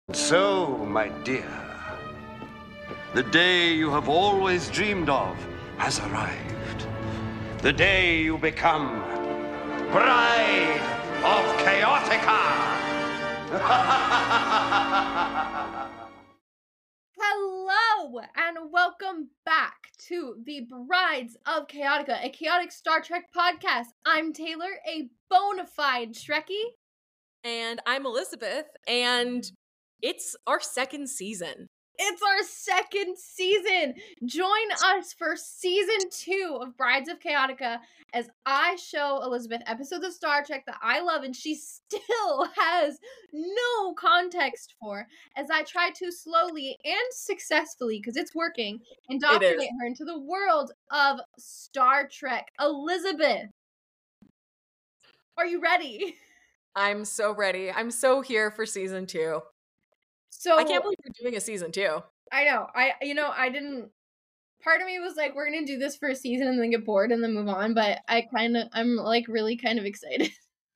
So, my dear, the day you have always dreamed of has arrived. The day you become Bride of Chaotica! Hello, and welcome back to the Brides of Chaotica, a chaotic Star Trek podcast. I'm Taylor, a bona fide Trekkie. And I'm Elizabeth, and it's our second season. It's our second season. Join us for season 2 of Brides of Chaotica as I show Elizabeth episodes of Star Trek that I love and she still has no context for, as I try to slowly and successfully, because it's working, indoctrinate her into the world of Star Trek. Elizabeth, are you ready? I'm so ready. I'm so here for season 2. So I can't believe we're doing a season 2. I know. I didn't. Part of me was like, we're gonna do this for a season and then get bored and then move on. But I'm like really kind of excited.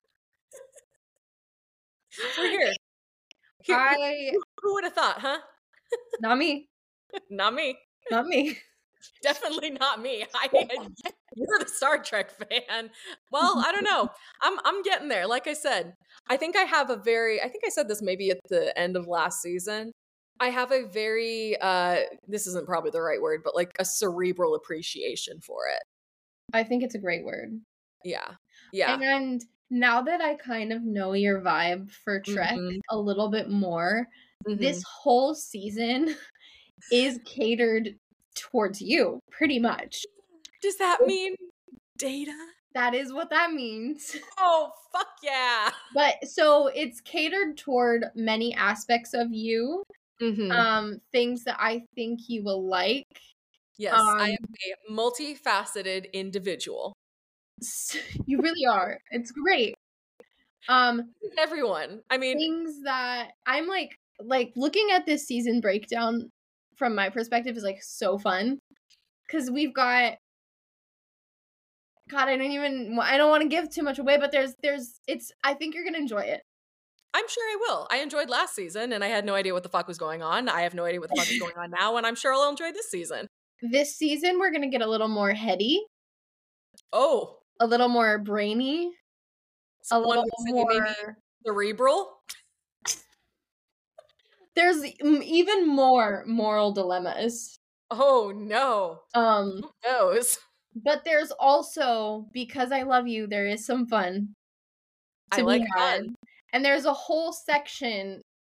We're here. Who would have thought, huh? Not me. Not me. Not me. Definitely not me. You're the Star Trek fan. Well, I don't know. I'm getting there. Like I said, I think I said this maybe at the end of last season. I have a very this isn't probably the right word, but like a cerebral appreciation for it. I think it's a great word. Yeah. And now that I kind of know your vibe for Trek a little bit more, this whole season is catered towards you, pretty much. Does that mean Data? That is what that means. Oh, fuck yeah. But so it's catered toward many aspects of you. Things that I think you will like. Yes, I am a multifaceted individual. You really are. It's great. Everyone. I mean, things that I'm like looking at this season breakdown from my perspective is like so fun, because we've got I don't want to give too much away, but I think you're gonna enjoy it. I'm sure I will. I enjoyed last season and I had no idea what the fuck was going on. I have no idea what the fuck is going on now, and I'm sure I'll enjoy this season. This season we're gonna get a little more heady. Oh. A little more brainy. A little more cerebral. There's even more moral dilemmas. Oh no. Who knows? But there's also, because I love you, there is some fun. I like fun. And there's a whole section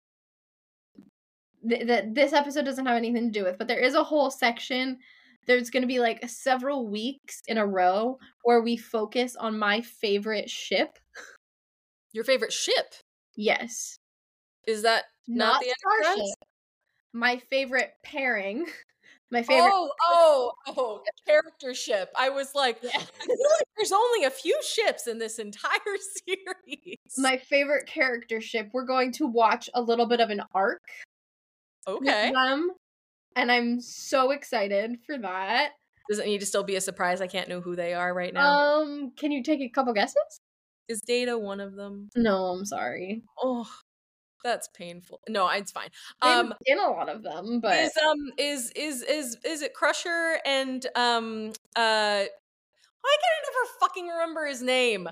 that this episode doesn't have anything to do with, but there is a whole section. There's going to be like several weeks in a row where we focus on my favorite ship. Your favorite ship? Yes. Is that not the Starship? My favorite pairing. My favorite. Character ship. I was like, I feel like there's only a few ships in this entire series. My favorite character ship. We're going to watch a little bit of an arc. Okay. With them, and I'm so excited for that. Does it need to still be a surprise? I can't know who they are right now. Can you take a couple guesses? Is Data one of them? No, I'm sorry. Oh, that's painful. No, it's fine. In a lot of them, but is it Crusher and why can I never fucking remember his name?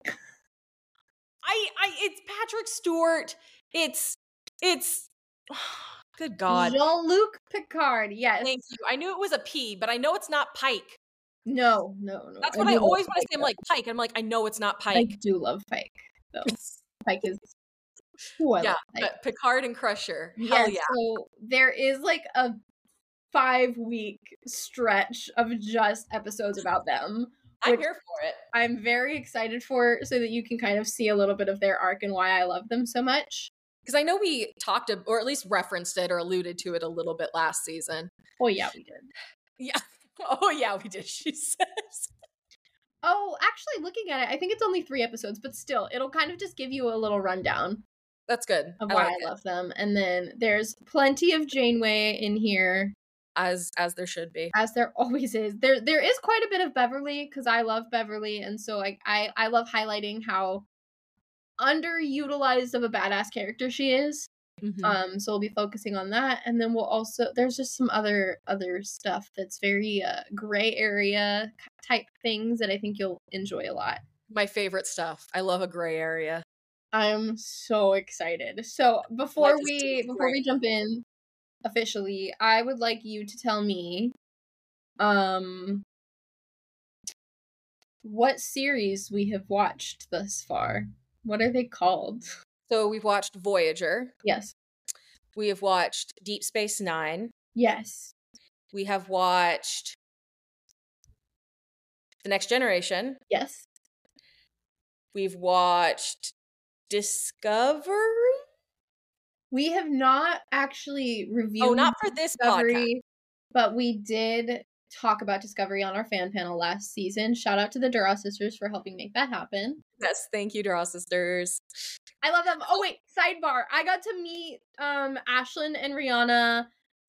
It's Patrick Stewart. It's good God. Jean-Luc Picard, yes. Thank you. I knew it was a P, but I know it's not Pike. No. That's what I always want to say. I'm like, Pike. I'm like, I know it's not Pike. I do love Pike, though. Pike is... but Picard and Crusher. Hell yeah. So there is like a 5-week stretch of just episodes about them. I'm here for it. I'm very excited for, so that you can kind of see a little bit of their arc and why I love them so much. Because I know we talked, or at least referenced it or alluded to it a little bit last season. Oh, yeah, we did. Yeah. Oh, yeah, we did, she says. Oh, actually, looking at it, I think it's only 3 episodes, but still, it'll kind of just give you a little rundown. That's good. Of why I love them. And then there's plenty of Janeway in here. As there should be. As there always is. There is quite a bit of Beverly, because I love Beverly, and so I love highlighting how underutilized of a badass character she is. So we'll be focusing on that, and then we'll also there's just some other stuff that's very gray area type things that I think you'll enjoy a lot. My favorite stuff. I love a gray area. I'm so excited. So before we jump in officially, I would like you to tell me what series we have watched thus far. What are they called? So we've watched Voyager. Yes. We have watched Deep Space Nine. Yes. We have watched The Next Generation. Yes. We've watched Discovery. We have not actually reviewed. Oh, not for this Discovery, podcast. but we did talk about Discovery on our fan panel last season. Shout out to the Duras sisters for helping make that happen. Yes, thank you, Duras sisters. I love them. Oh wait, sidebar. I got to meet Ashlyn and Rihanna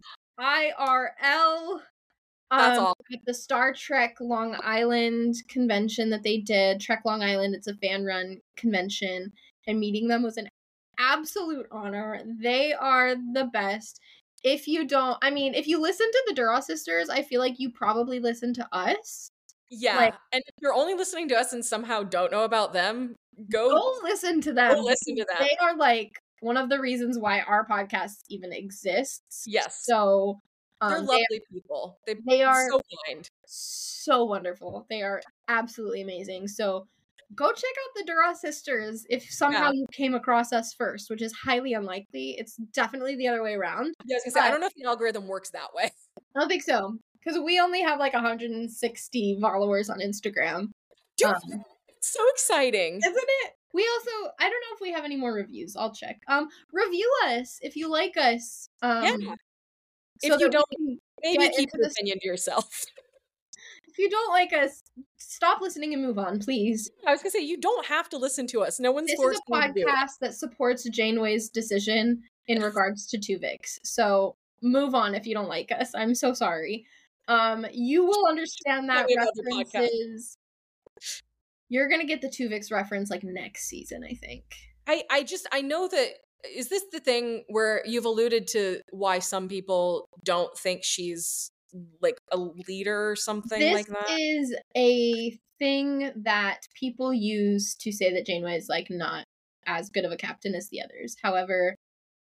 IRL That's all. at the Star Trek Long Island convention that they did. Trek Long Island, it's a fan run convention, and meeting them was an absolute honor. They are the best. If you listen to the Duras sisters, I feel like you probably listen to us. Yeah, and if you're only listening to us and somehow don't know about them, go listen to them. Go listen to them. They are like one of the reasons why our podcast even exists. Yes. So they're lovely people. They are so kind. So wonderful. They are absolutely amazing. So go check out the Duras sisters if somehow you came across us first, which is highly unlikely. It's definitely the other way around. Yeah, I was gonna say, I don't know if the algorithm works that way. I don't think so. Because we only have like 160 followers on Instagram. Dude, it's so exciting. Isn't it? We also, I don't know if we have any more reviews. I'll check. Review us if you like us. Yeah. So if you don't, maybe keep your opinion to yourself. If you don't like us, stop listening and move on, please. I was gonna say, you don't have to listen to us. No one's forced you to do it. This is a podcast that supports Janeway's decision in regards to Tuvix. So move on if you don't like us. I'm so sorry. You will understand that references. You're gonna get the Tuvix reference like next season, I think. I know that. Is this the thing where you've alluded to why some people don't think she's like a leader or something like that? This is a thing that people use to say that Janeway is like not as good of a captain as the others. However,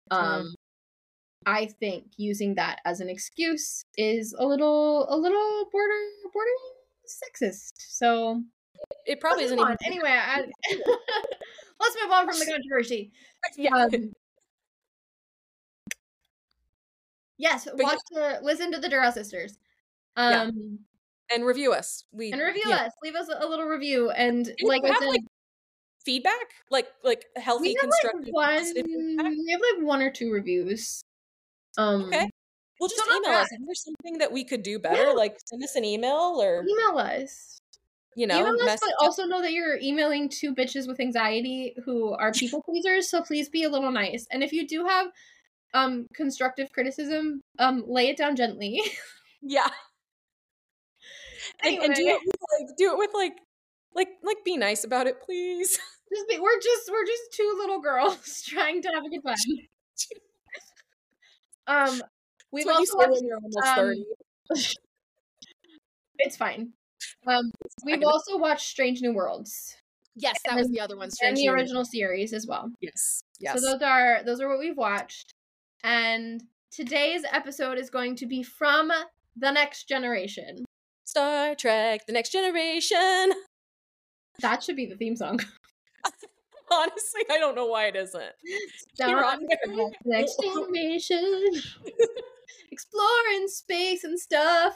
I think using that as an excuse is a little bordering sexist. So it probably isn't even. Anyway, let's move on from the controversy. Yes, listen to the Duras sisters. And review us. Us. Leave us a little review. And like I said, feedback, like healthy, constructive. We have like 1 or 2 reviews. Okay. Well, just email us. Is there something that we could do better? Yeah. Like send us an email or email us. Email us, but also know that you're emailing 2 bitches with anxiety who are people pleasers. So please be a little nice. And if you do have constructive criticism, lay it down gently. Yeah. Anyway. And do it with like be nice about it, please. We're just 2 little girls trying to have a good time. We've also watched, when you're almost 30. It's fine. We've also watched Strange New Worlds. Yes, that was the other one. And the original series as well. Yes. So those are what we've watched. And today's episode is going to be from The Next Generation. Star Trek, The Next Generation. That should be the theme song. Honestly, I don't know why it isn't. The Next Generation. Exploring space and stuff.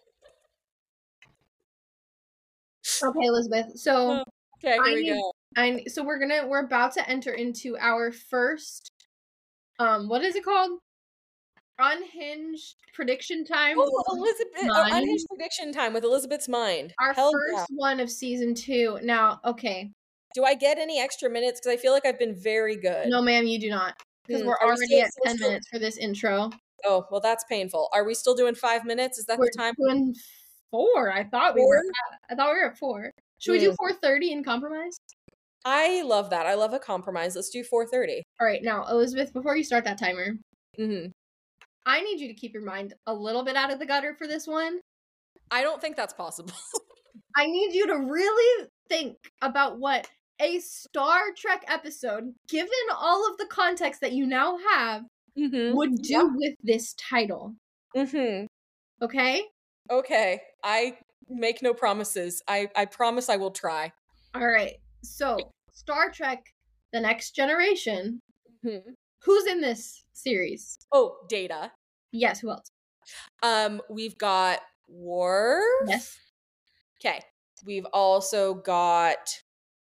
Okay, Elizabeth. So here we go. So we're about to enter into our first what is it called? Unhinged prediction time. Unhinged prediction time with Elizabeth's mind. Our first one of season 2. Now, okay. Do I get any extra minutes? Because I feel like I've been very good. No, ma'am, you do not. Because we're already at 10 minutes for this intro. Oh, well, that's painful. Are we still doing 5 minutes? Is that the time? We're doing 4. I thought we were at 4. Should we do 4:30 and compromise? I love that. I love a compromise. Let's do 4:30. All right, now, Elizabeth, before you start that timer, Mm-hmm. I need you to keep your mind a little bit out of the gutter for this one. I don't think that's possible. I need you to really think about what a Star Trek episode, given all of the context that you now have, Mm-hmm. would do with this title. Mm-hmm. Okay? Okay. I make no promises. I promise I will try. All right. So, Star Trek The Next Generation. Mm-hmm. Who's in this series? Oh, Data. Yes, who else? We've got Worf. Yes. Okay. We've also got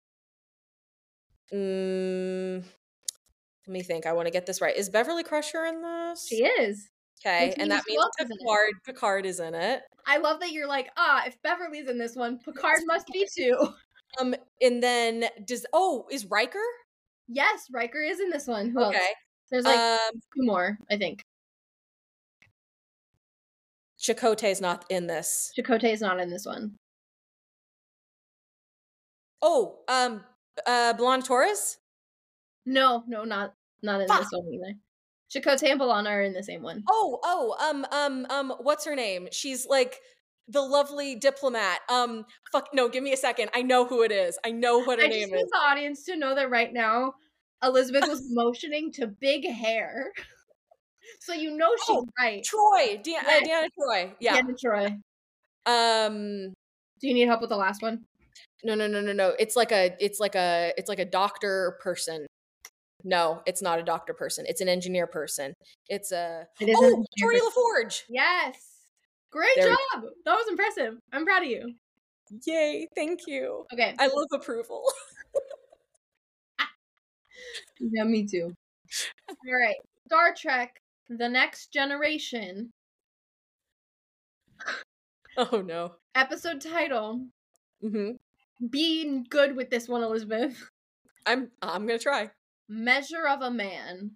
let me think. I want to get this right. Is Beverly Crusher in this? She is. Okay, Which and that means means who else is in it? Picard is in it. I love that you're like, if Beverly's in this one, Picard must be too. And then is Riker? Yes, Riker is in this one. Who else? Okay. There's like 2 more, I think. Chakotay's not in this. Chakotay is not in this one. Oh, Blonde Torres? No, not in this one either. Chakotay and B'Elanna are in the same one. What's her name? She's like the lovely diplomat. Give me a second. I know who it is. I know what her name is. I just need the audience to know that right now, Elizabeth was motioning to big hair. So you know she's right. Troy. Deanna Troy. Yeah. Deanna Troy. Do you need help with the last one? No. It's like a doctor person. No, it's not a doctor person. It's an engineer person. It's a Geordi LaForge. Yes. Great job. That was impressive. I'm proud of you. Yay, thank you. Okay. I love approval. Yeah, me too. All right. Star Trek The Next Generation. Oh no. Episode title. Mm-hmm. Be good with this one, Elizabeth. I'm gonna try. Measure of a Man.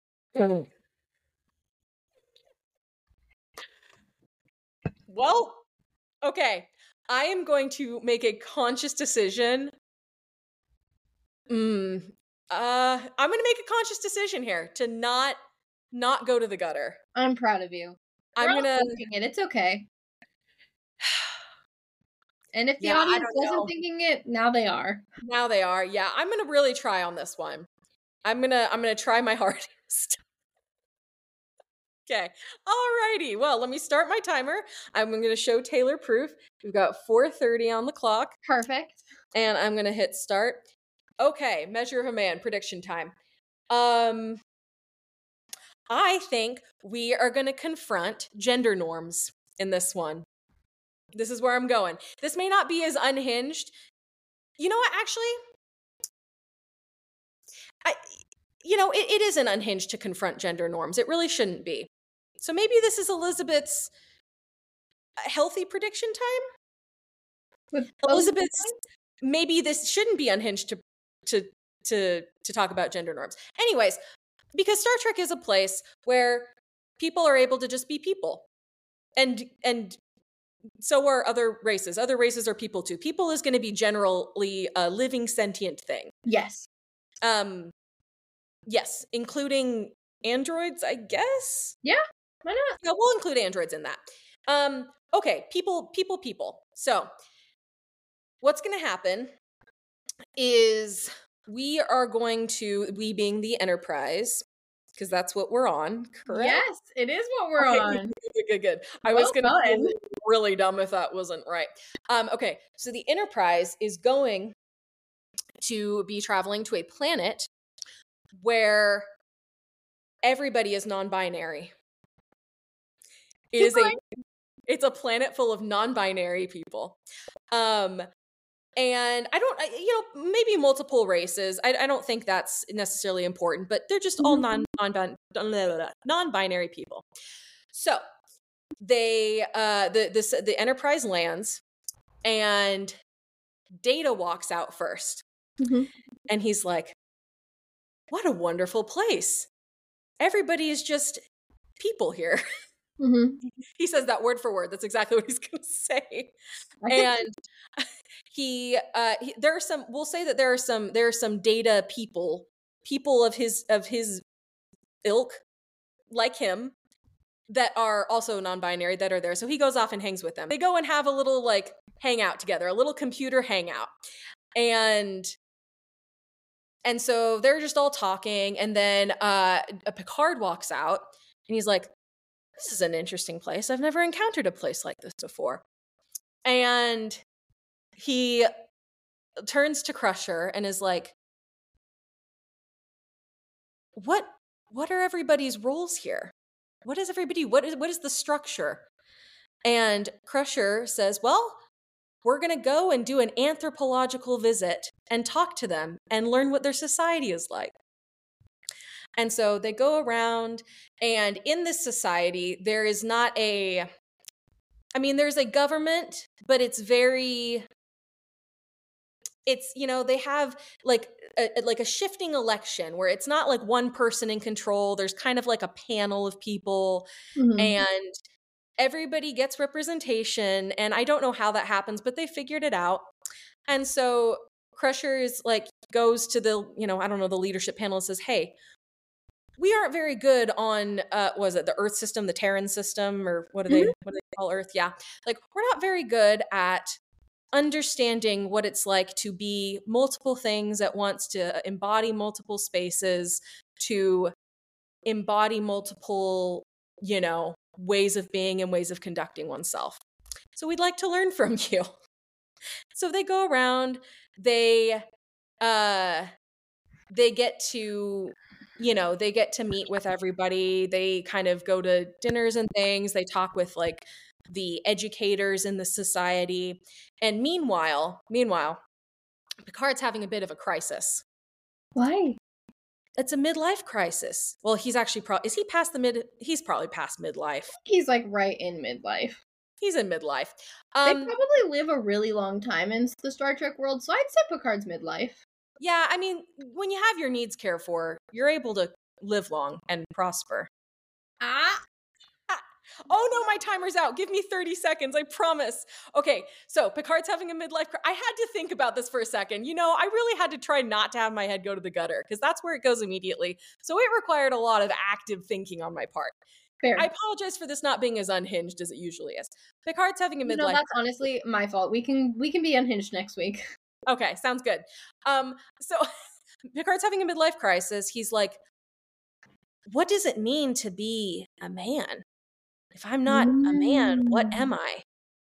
Well, okay. I am going to make a conscious decision. I'm gonna make a conscious decision here to not go to the gutter. I'm proud of you. I'm gonna thinking it. It's okay. And if the audience wasn't thinking it, now they are. Now they are. Yeah, I'm gonna really try on this one. I'm gonna try my hardest. Okay. Alrighty. Well, let me start my timer. I'm gonna show Taylor proof. We've got 4:30 on the clock. Perfect. And I'm gonna hit start. Okay, Measure of a Man, prediction time. I think we are gonna confront gender norms in this one. This is where I'm going. This may not be as unhinged. You know what, actually? It isn't unhinged to confront gender norms. It really shouldn't be. So maybe this is Elizabeth's healthy prediction time? Elizabeth's, maybe this shouldn't be unhinged to talk about gender norms. Anyways, because Star Trek is a place where people are able to just be people. And so are other races. Other races are people too. People is going to be generally a living sentient thing. Yes. Yes, including androids, I guess. Yeah, why not? Yeah, we'll include androids in that. Okay, people. So, what's going to happen is we being the Enterprise, because that's what we're on, correct? Yes, it is what we're on. Good. I was going to feel really dumb if that wasn't right. Okay, so the Enterprise is going to be traveling to a planet where everybody is non-binary. It's a planet full of non-binary people. And I don't, maybe multiple races. I don't think that's necessarily important, but they're just all non-binary people. So the Enterprise lands, and Data walks out first, and he's like, "What a wonderful place! Everybody is just people here." He says that word for word. That's exactly what he's going to say. And there are some, we'll say that there are some data people of his ilk, like him, that are also non-binary, that are there. So he goes off and hangs with them. They go and have a little like hangout together, a little computer hangout. And so they're just all talking, and then a Picard walks out, and he's like, this is an interesting place. I've never encountered a place like this before. And he turns to Crusher and is like, what are everybody's roles here? What is everybody, what is the structure? And Crusher says, well, we're going to go and do an anthropological visit and talk to them and learn what their society is like. And so they go around, and in this society, there is not there's a government, but it's very, they have like a shifting election where it's not like one person in control. There's kind of like a panel of people, and everybody gets representation. And I don't know how that happens, but they figured it out. And so Crusher is like, goes to the, the leadership panel and says, hey, we aren't very good on, the Earth system, the Terran system, or what do they call Earth? Yeah. Like, we're not very good at understanding what it's like to be multiple things at once, to embody multiple spaces, to embody multiple, ways of being and ways of conducting oneself. So we'd like to learn from you. So they go around, they get to, they get to meet with everybody. They kind of go to dinners and things. They talk with like the educators in the society. And meanwhile, Picard's having a bit of a crisis. Why? It's a midlife crisis. Well, he's actually he's probably past midlife. He's like right in midlife. He's in midlife. They probably live a really long time in the Star Trek world, so I'd say Picard's midlife. Yeah, I mean, when you have your needs cared for, you're able to live long and prosper. Oh no, my timer's out. Give me 30 seconds, I promise. Okay, so Picard's having a midlife crisis. I had to think about this for a second. I really had to try not to have my head go to the gutter, because that's where it goes immediately. So it required a lot of active thinking on my part. Fair. I apologize for this not being as unhinged as it usually is. Picard's having a midlife crisis. That's honestly my fault. We can be unhinged next week. Okay, sounds good. So Picard's having a midlife crisis. He's like, what does it mean to be a man? If I'm not a man, what am I?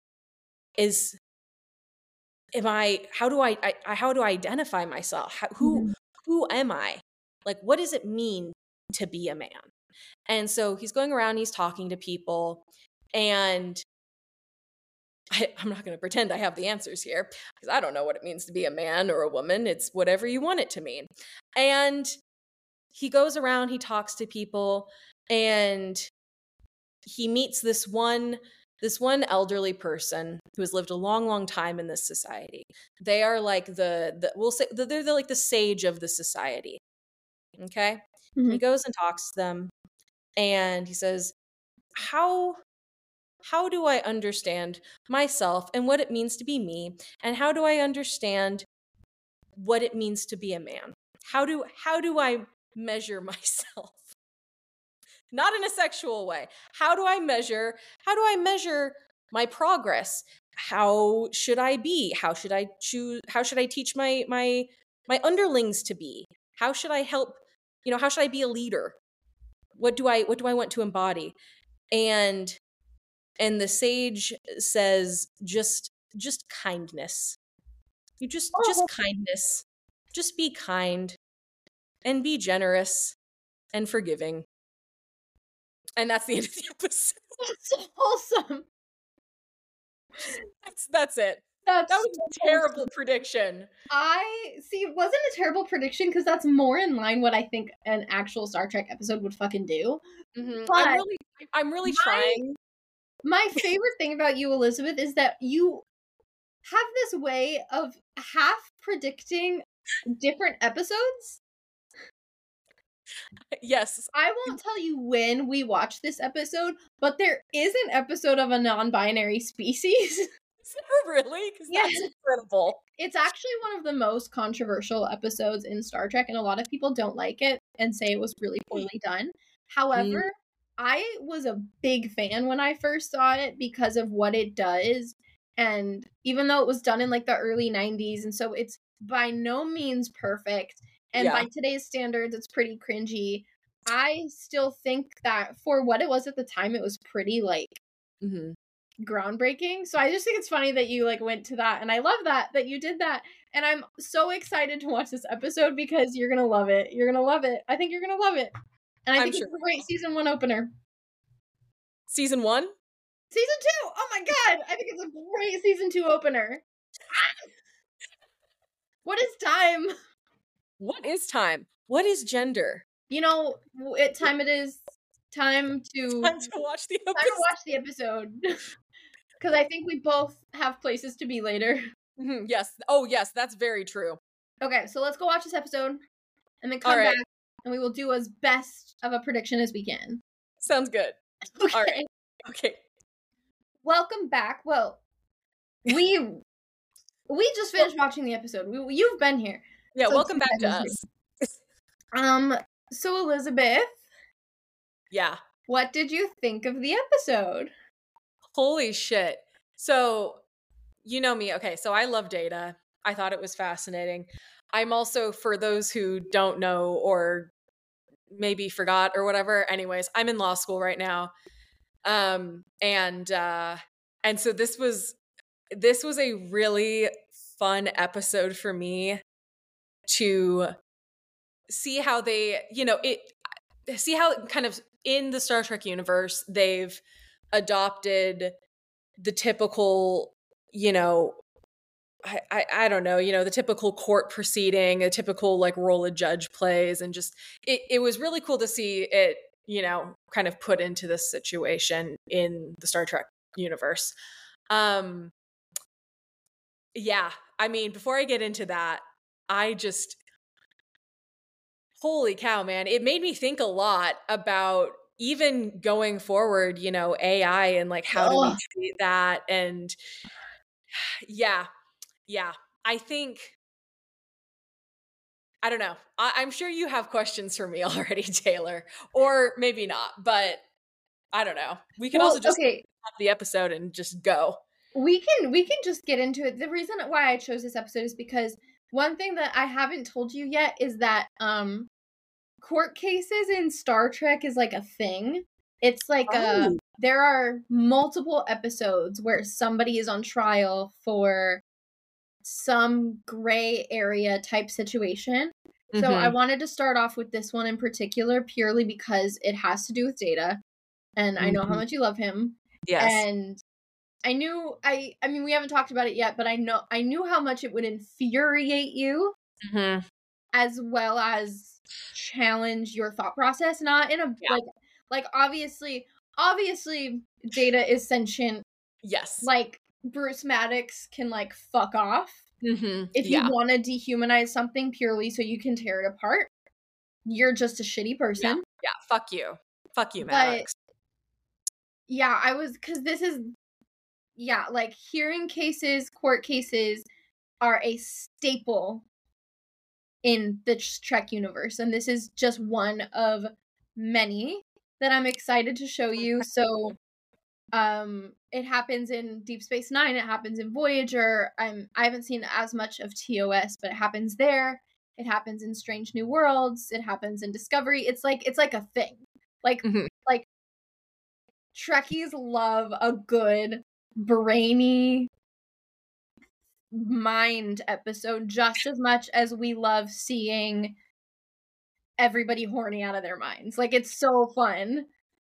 How do I identify myself? Who am I? Like, what does it mean to be a man? And so he's going around, he's talking to people, and I'm not going to pretend I have the answers here, because I don't know what it means to be a man or a woman. It's whatever you want it to mean. And he goes around, he talks to people, and he meets this one elderly person who has lived a long, long time in this society. They are like they're like the sage of the society. Okay? He goes and talks to them, and he says, how do I understand myself and what it means to be me? And how do I understand what it means to be a man? How do I measure myself? Not in a sexual way. How do I measure my progress? How should I be? How should I choose? How should I teach my underlings to be? How should I help? How should I be a leader? What do I want to embody? And the sage says, just kindness. Just kindness. Just be kind and be generous and forgiving. And that's the end of the episode. That's awesome. That's it. That was a terrible prediction. It wasn't a terrible prediction, because that's more in line what I think an actual Star Trek episode would fucking do. But I'm really trying. My favorite thing about you, Elizabeth, is that you have this way of half predicting different episodes. Yes. I won't tell you when we watch this episode, but there is an episode of a non-binary species. Really? Because Yeah. that's incredible. It's actually one of the most controversial episodes in Star Trek, and a lot of people don't like it and say it was really poorly done. However, I was a big fan when I first saw it because of what it does. And even though it was done in like the early 90s, and so it's by no means perfect, and by today's standards, it's pretty cringy. I still think that for what it was at the time, it was pretty like groundbreaking. So I just think it's funny that you like went to that, and I love that you did that. And I'm so excited to watch this episode because you're gonna love it. You're gonna love it. I think you're gonna love it. And I think it's a great season 1 opener. Season 1? Season 2! Oh my god! I think it's a great season 2 opener. What is time? What is time? What is gender? You know what time it is? Time to watch the episode. Time to watch the episode. Because I think we both have places to be later. Yes. Oh, yes, that's very true. Okay, so let's go watch this episode and then come back and we will do as best of a prediction as we can. Sounds good. Okay. All right. Okay. Welcome back. Well, we just finished watching the episode. You've been here. Yeah, So welcome back to us. So Elizabeth. Yeah. What did you think of the episode? Holy shit. So, you know me. Okay, so I love data. I thought it was fascinating. I'm also, for those who don't know or maybe forgot or whatever, anyways, I'm in law school right now. And so this was a really fun episode for me to see how they, see how kind of in the Star Trek universe, they've adopted the typical, I don't know, the typical court proceeding, a typical like role a judge plays, and just it was really cool to see it, kind of put into this situation in the Star Trek universe. Yeah, I mean, before I get into that, holy cow, man, it made me think a lot about even going forward, AI and like how do we treat that? And yeah, I think, I don't know. I'm sure you have questions for me already, Taylor, or maybe not, but I don't know. We can also just stop the episode and just go. We can just get into it. The reason why I chose this episode is because one thing that I haven't told you yet is that court cases in Star Trek is like a thing. It's like there are multiple episodes where somebody is on trial for some gray area type situation. So I wanted to start off with this one in particular purely because it has to do with Data, and I know how much you love him. Yes. And I knew I mean we haven't talked about it yet, but I knew how much it would infuriate you, as well as challenge your thought process, not in a like obviously Data is sentient. Yes. Like Bruce Maddox can like fuck off. If you want to dehumanize something purely so you can tear it apart, you're just a shitty person. Yeah, fuck you, Maddox. But yeah, because this is like hearing cases, court cases are a staple in the Trek universe, and this is just one of many that I'm excited to show you. So it happens in Deep Space Nine, it happens in Voyager. I haven't seen as much of TOS, but it happens there. It happens in Strange New Worlds, it happens in Discovery. It's like a thing. Like like Trekkies love a good brainy mind episode just as much as we love seeing everybody horny out of their minds. Like, it's so fun.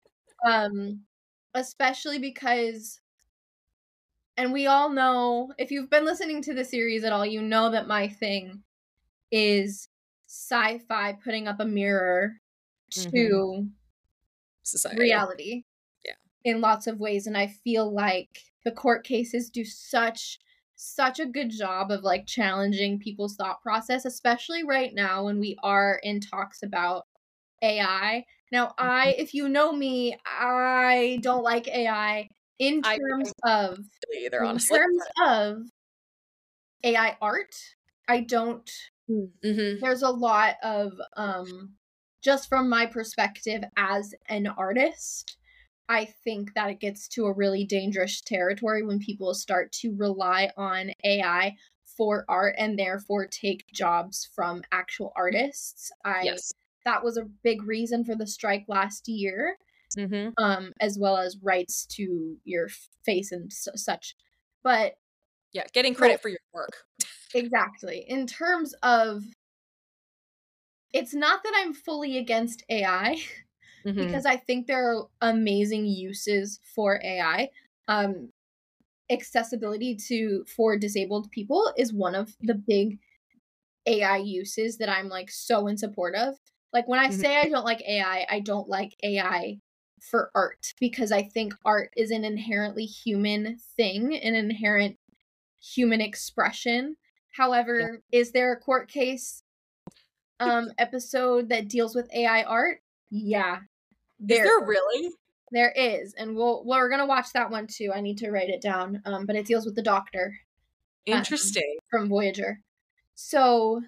Especially because, and we all know, if you've been listening to the series at all, you know that my thing is sci-fi putting up a mirror to society, reality, in lots of ways. And I feel like the court cases do such a good job of like challenging people's thought process, especially right now when we are in talks about AI. Now, if you know me, I don't like AI in I terms don't of really either, in honestly. terms of AI art. I don't. Mm-hmm. There's a lot of just from my perspective as an artist, I think that it gets to a really dangerous territory when people start to rely on AI for art and therefore take jobs from actual artists. Yes. That was a big reason for the strike last year, Mm-hmm. as well as rights to your face and such. But Yeah, getting credit for your work. exactly, in terms of, it's not that I'm fully against AI. Mm-hmm. Because I think there are amazing uses for AI. Accessibility for disabled people is one of the big AI uses that I'm like so in support of. Like when I say I don't like AI, I don't like AI for art because I think art is an inherently human thing, an inherent human expression. However, is there a court case episode that deals with AI art? Yeah. Is there really? There is, and we're gonna watch that one too. I need to write it down. But it deals with the Doctor Interesting. from Voyager. So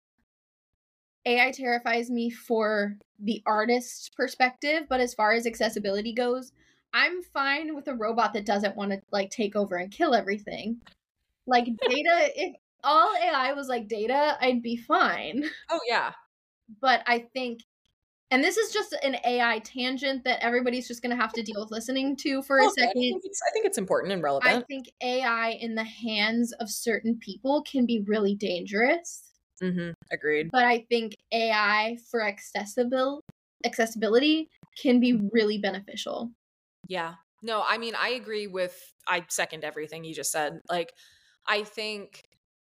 AI terrifies me for the artist's perspective, but as far as accessibility goes, I'm fine with a robot that doesn't want to like take over and kill everything. Like Data, if all AI was like Data, I'd be fine. Oh yeah. But I think, and this is just an AI tangent that everybody's just going to have to deal with listening to for a second. I think it's important and I relevant. think AI in the hands of certain people can be really dangerous. Mm-hmm. Agreed. But I think AI for accessibility can be really beneficial. Yeah. No, I mean, I second everything you just said. Like, I think,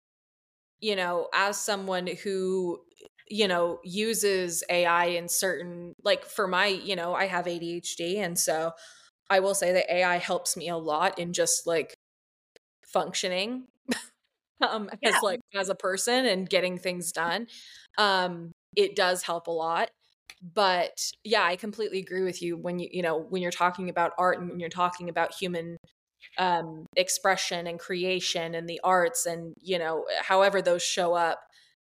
as someone who, uses AI in certain, like for my, I have ADHD. And so I will say that AI helps me a lot in just like functioning as a person and getting things done. It does help a lot. But yeah, I completely agree with you when when you're talking about art and when you're talking about human expression and creation and the arts and however those show up.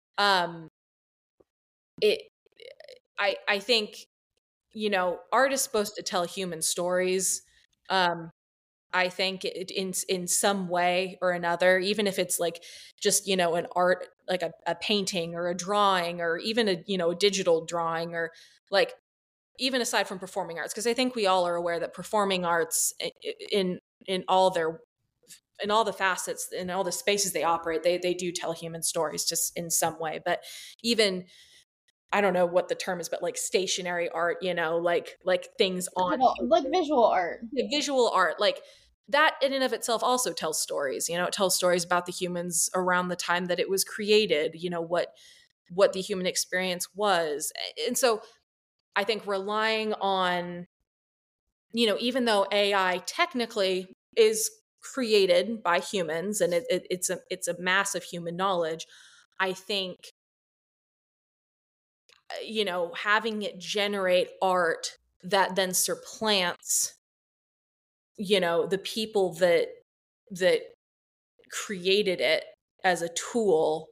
It I think art is supposed to tell human stories. I think in some way or another, even if it's like just an art, like a painting or a drawing or even a digital drawing, or like even aside from performing arts, because I think we all are aware that performing arts in all the facets, in all the spaces they operate, they do tell human stories just in some way. But even, I don't know what the term is, but like stationary art, like things on Like visual art. visual art, like that in and of itself also tells stories. It tells stories about the humans around the time that it was created, what the human experience was. And so I think relying on, even though AI technically is created by humans and it's a massive human knowledge, I think having it generate art that then supplants the people that created it as a tool,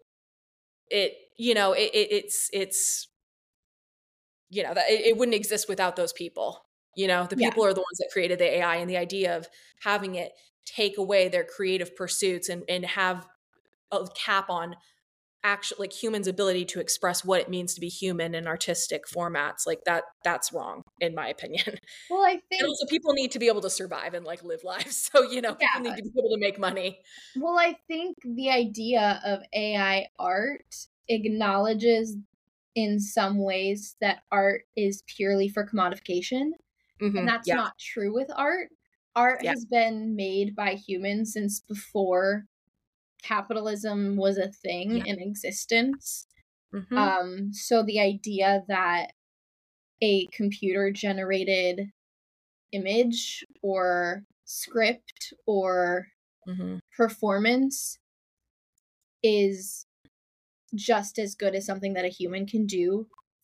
it wouldn't exist without those people. The people are the ones that created the AI, and the idea of having it take away their creative pursuits and have a cap on actually like humans' ability to express what it means to be human in artistic formats, like that's wrong in my opinion. Well, I think, and also people need to be able to survive and like live lives, so people need to be able to make money. Well, I think the idea of AI art acknowledges in some ways that art is purely for commodification. And that's not true with art. Art has been made by humans since before capitalism was a thing in existence. So the idea that a computer generated image or script or performance is just as good as something that a human can do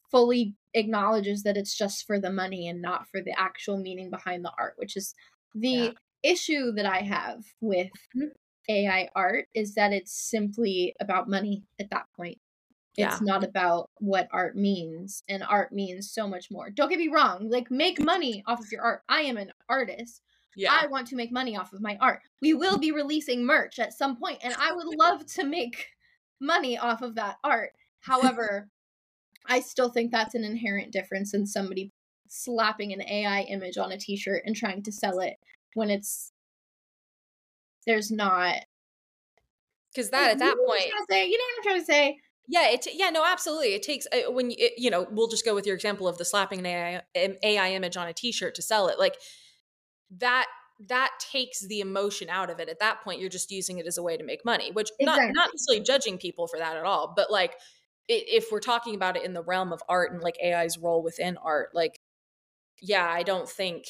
fully acknowledges that it's just for the money and not for the actual meaning behind the art, which is the issue that I have with AI art, is that it's simply about money at that point. It's not about what art means, and art means so much more. Don't get me wrong, like, make money off of your art. I am an artist. I want to make money off of my art. We will be releasing merch at some point, and I would love to make money off of that art. However, I still think that's an inherent difference in somebody slapping an AI image on a t-shirt and trying to sell it when there's not. Because that at that point, you know what I'm trying to say? Yeah, no, absolutely. It takes when we'll just go with your example of the slapping an AI image on a t-shirt to sell it. Like that takes the emotion out of it. At that point, you're just using it as a way to make money, which not necessarily judging people for that at all. But like, if we're talking about it in the realm of art and like AI's role within art, like, I don't think.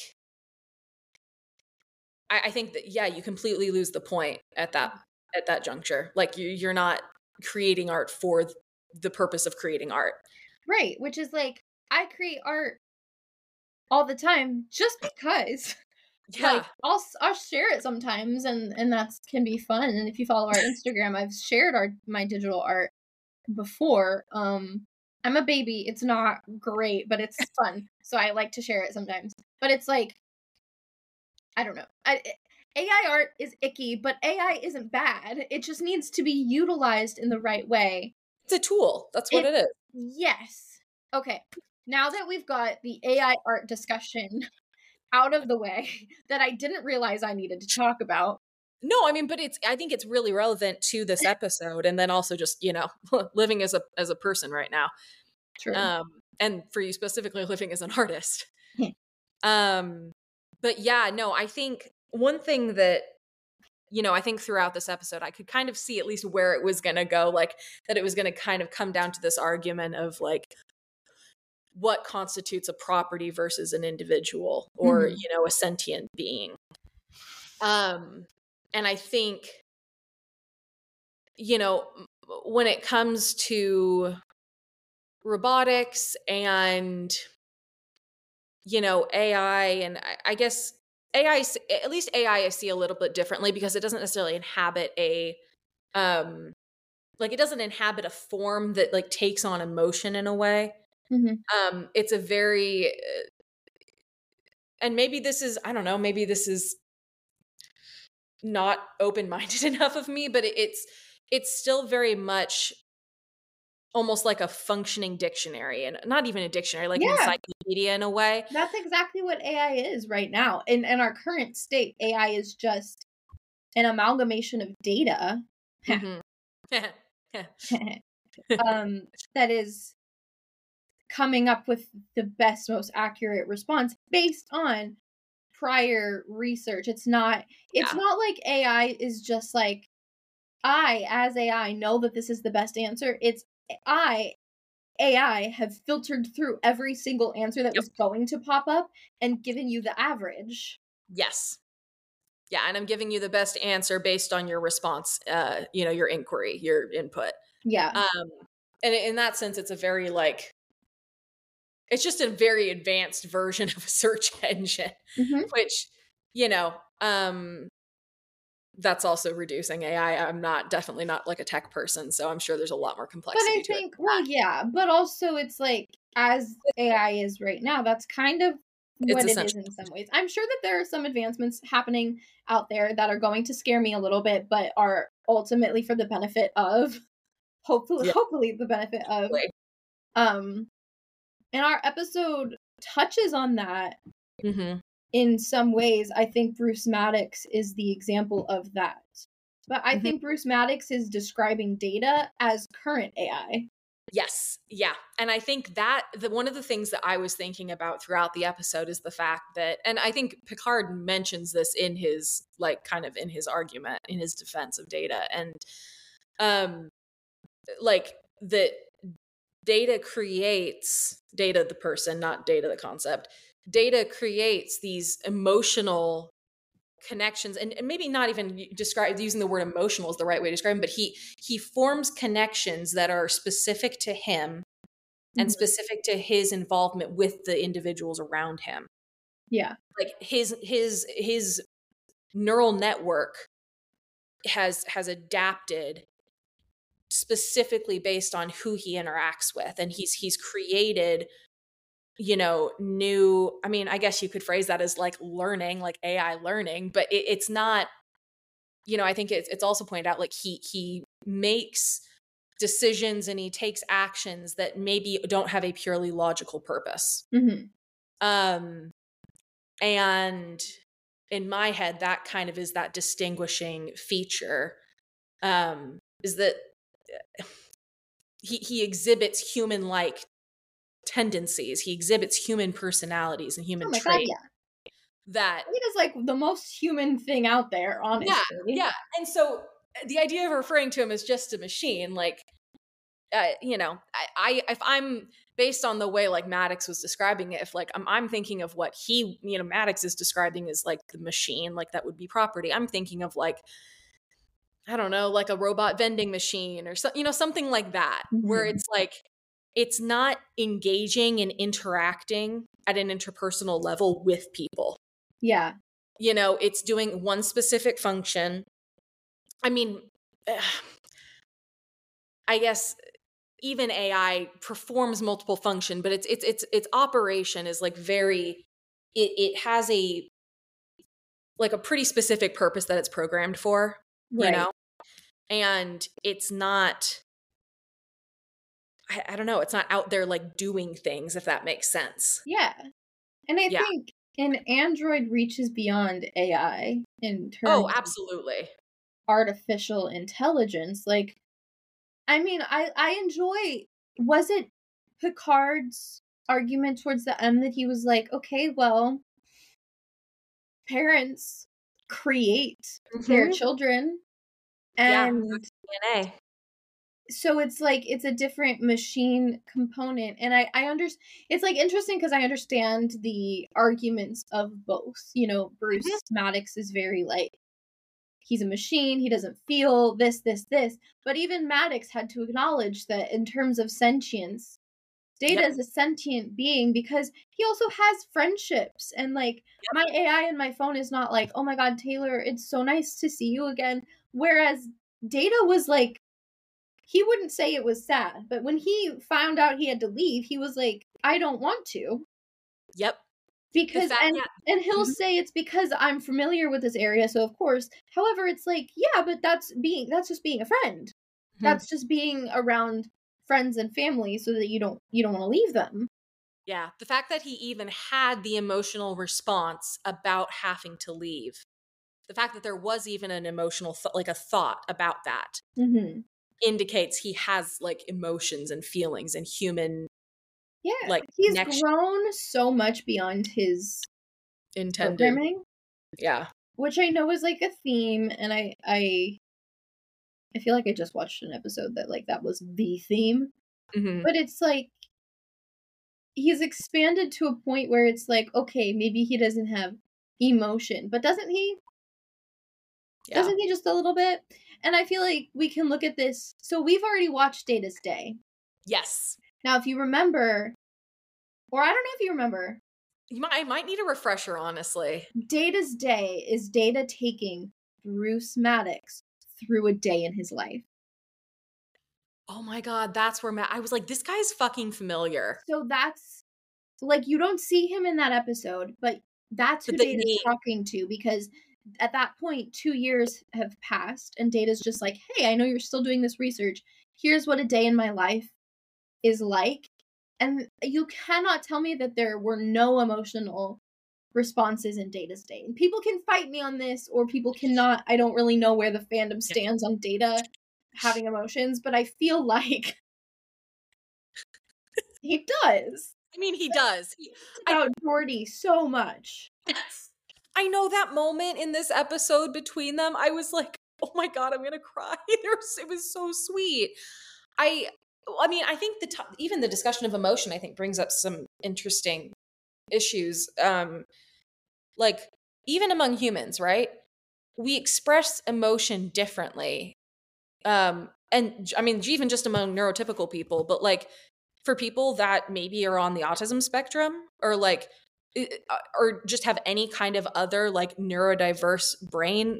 I think that you completely lose the point at that juncture. Like you're not creating art for the purpose of creating art, right? Which is like, I create art all the time just because. Like, I'll share it sometimes, and that can be fun. And if you follow our Instagram, I've shared my digital art before. I'm a baby. It's not great, but it's fun, so I like to share it sometimes. But it's like, I don't know. AI art is icky, but AI isn't bad. It just needs to be utilized in the right way. It's a tool. That's what it is. Yes. Okay. Now that we've got the AI art discussion out of the way that I didn't realize I needed to talk about. No, I mean, but I think it's really relevant to this episode, and then also just, living as a person right now. True. And for you specifically, living as an artist. But no, I think one thing that, I think throughout this episode, I could kind of see at least where it was going to go, like that it was going to kind of come down to this argument of like, what constitutes a property versus an individual or, a sentient being. And I think, when it comes to robotics and, AI, and I guess AI, at least AI, I see a little bit differently because it doesn't necessarily inhabit it doesn't inhabit a form that like takes on emotion in a way. It's a very, and maybe this is, I don't know, maybe this is not open-minded enough of me, but it's still very much almost like a functioning dictionary, and not even a dictionary, like an encyclopedia in a way. That's exactly what AI is right now. In our current state, AI is just an amalgamation of data that is coming up with the best, most accurate response based on prior research. It's not like AI is just like, I, as AI, know that this is the best answer. It's AI have filtered through every single answer that was going to pop up and given you the average. Yes. Yeah, and I'm giving you the best answer based on your response, your inquiry, your input. Yeah. And in that sense, it's a very like, it's just a very advanced version of a search engine, which, that's also reducing AI. I'm definitely not like a tech person, so I'm sure there's a lot more complexity to it. But also it's like, as AI is right now, that's kind of what it is in some ways. I'm sure that there are some advancements happening out there that are going to scare me a little bit, but are ultimately for the benefit of, hopefully the benefit of, and our episode touches on that in some ways. I think Bruce Maddox is the example of that. But I think Bruce Maddox is describing data as current AI. Yes. Yeah. And I think that one of the things that I was thinking about throughout the episode is the fact that, and I think Picard mentions this in his, like, kind of in his argument, in his defense of data. And like that data creates, data the person, not data the concept, data creates these emotional connections, and maybe not even using the word emotional is the right way to describe him, but he forms connections that are specific to him and Mhm. specific to his involvement with the individuals around him. Yeah. Like his neural network has adapted specifically based on who he interacts with, and he's created, new, I mean, I guess you could phrase that as like learning, like AI learning, but it's not, I think it's also pointed out, like he makes decisions and he takes actions that maybe don't have a purely logical purpose. Mhm. And in my head, that kind of is that distinguishing feature, is that he exhibits human-like tendencies. He exhibits human personalities and human Oh my god, traits yeah. that, It is like the most human thing out there, honestly. yeah. And so the idea of referring to him as just a machine, like, if I'm based on the way like Maddox was describing it, if like I'm thinking of what he, Maddox is describing as like the machine, like that would be property. I'm thinking of like, I don't know, like a robot vending machine or something like that, where Mhm. it's like, it's not engaging and interacting at an interpersonal level with people. Yeah. It's doing one specific function. I mean, I guess even AI performs multiple function, but its operation is like very, it has a pretty specific purpose that it's programmed for, Right. and it's not, I don't know, it's not out there like doing things, if that makes sense. Yeah. And I Yeah. think an android reaches beyond AI in terms Oh, of absolutely. artificial intelligence. Like, I mean, I enjoy, was it Picard's argument towards the end that he was like, okay, well, parents create their Mhm. children, Yeah, and DNA. so it's like it's a different machine component. And I understand, it's like interesting because I understand the arguments of both. Bruce Maddox is very like, he's a machine, he doesn't feel this, but even Maddox had to acknowledge that in terms of sentience, Data Yep. is a sentient being because he also has friendships. And like, my AI in my phone is not like, oh my god, Taylor, it's so nice to see you again. Whereas Data was like, he wouldn't say it was sad, but when he found out he had to leave, he was like, I don't want to. Yep. Because and he'll say it's because I'm familiar with this area, so of course. However, it's like, yeah, but that's just being a friend. That's just being around friends and family so that you don't want to leave them. Yeah, the fact that he even had the emotional response about having to leave, the fact that there was even an emotional like a thought about that, indicates he has like emotions and feelings and human, yeah, like, he's connection. grown so much beyond his Intended. programming. Yeah, which I know is like a theme, and I feel like I just watched an episode that like that was the theme. But it's like he's expanded to a point where it's like, okay, maybe he doesn't have emotion, but doesn't he? Yeah. Doesn't he just a little bit? And I feel like we can look at this. So we've already watched Data's Day. Yes. Now, if you remember, or I don't know if you remember, I might need a refresher, honestly. Data's Day is Data taking Bruce Maddox through a day in his life. Oh my god, that's where I was like, this guy's fucking familiar. So that's like, you don't see him in that episode, but that's who Data's talking to, because at that point 2 years have passed and Data's just like, hey, I know you're still doing this research. Here's what a day in my life is like. And you cannot tell me that there were no emotional responses in Data's Day. And people can fight me on this, or people cannot. I don't really know where the fandom stands on Data having emotions, but I feel like he does. I mean, he does. About Geordi so much. I know that moment in this episode between them, I was like, oh my god, I'm gonna cry. It was so sweet. I mean, I think even the discussion of emotion, I think, brings up some interesting issues. Like, even among humans, right? We express emotion differently. And I mean, even just among neurotypical people, but like, for people that maybe are on the autism spectrum or like or just have any kind of other like neurodiverse brain,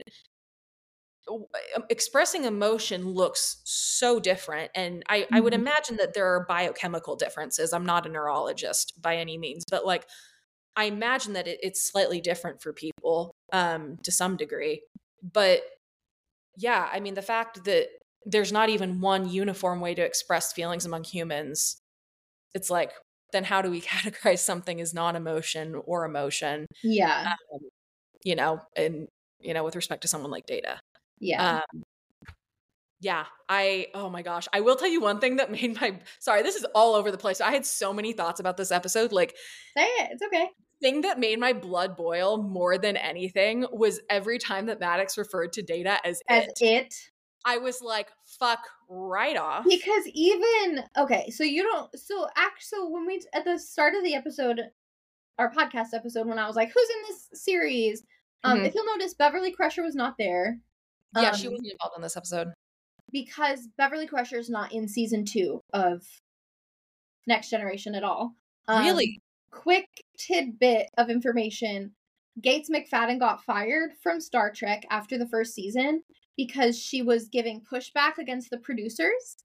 expressing emotion looks so different. And I would imagine that there are biochemical differences. I'm not a neurologist by any means, but like I imagine that it's slightly different for people to some degree. But yeah, I mean, the fact that there's not even one uniform way to express feelings among humans, it's like, then how do we categorize something as non-emotion or emotion? Yeah. You know, and, you know, with respect to someone like Data. Yeah. Yeah, oh my gosh. I will tell you one thing that made sorry, this is all over the place. I had so many thoughts about this episode. Like, say it. It's okay. Thing that made my blood boil more than anything was every time that Maddox referred to Data as it. I was like, fuck right off. Because even, okay, so you don't, so when we, at the start of the episode, our podcast episode, when I was like, who's in this series? If you'll notice, Beverly Crusher was not there. Yeah, she wasn't involved in this episode. Because Beverly Crusher is not in season 2 of Next Generation at all. Really? Quick tidbit of information. Gates McFadden got fired from Star Trek after the first season because she was giving pushback against the producers.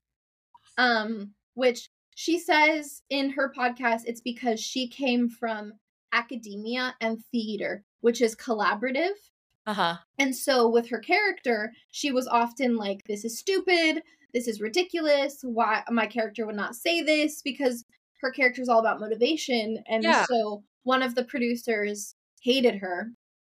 Which she says in her podcast, it's because she came from academia and theater, which is collaborative. And so with her character, she was often like, this is stupid, this is ridiculous, why my character would not say this, because her character is all about motivation. And so one of the producers hated her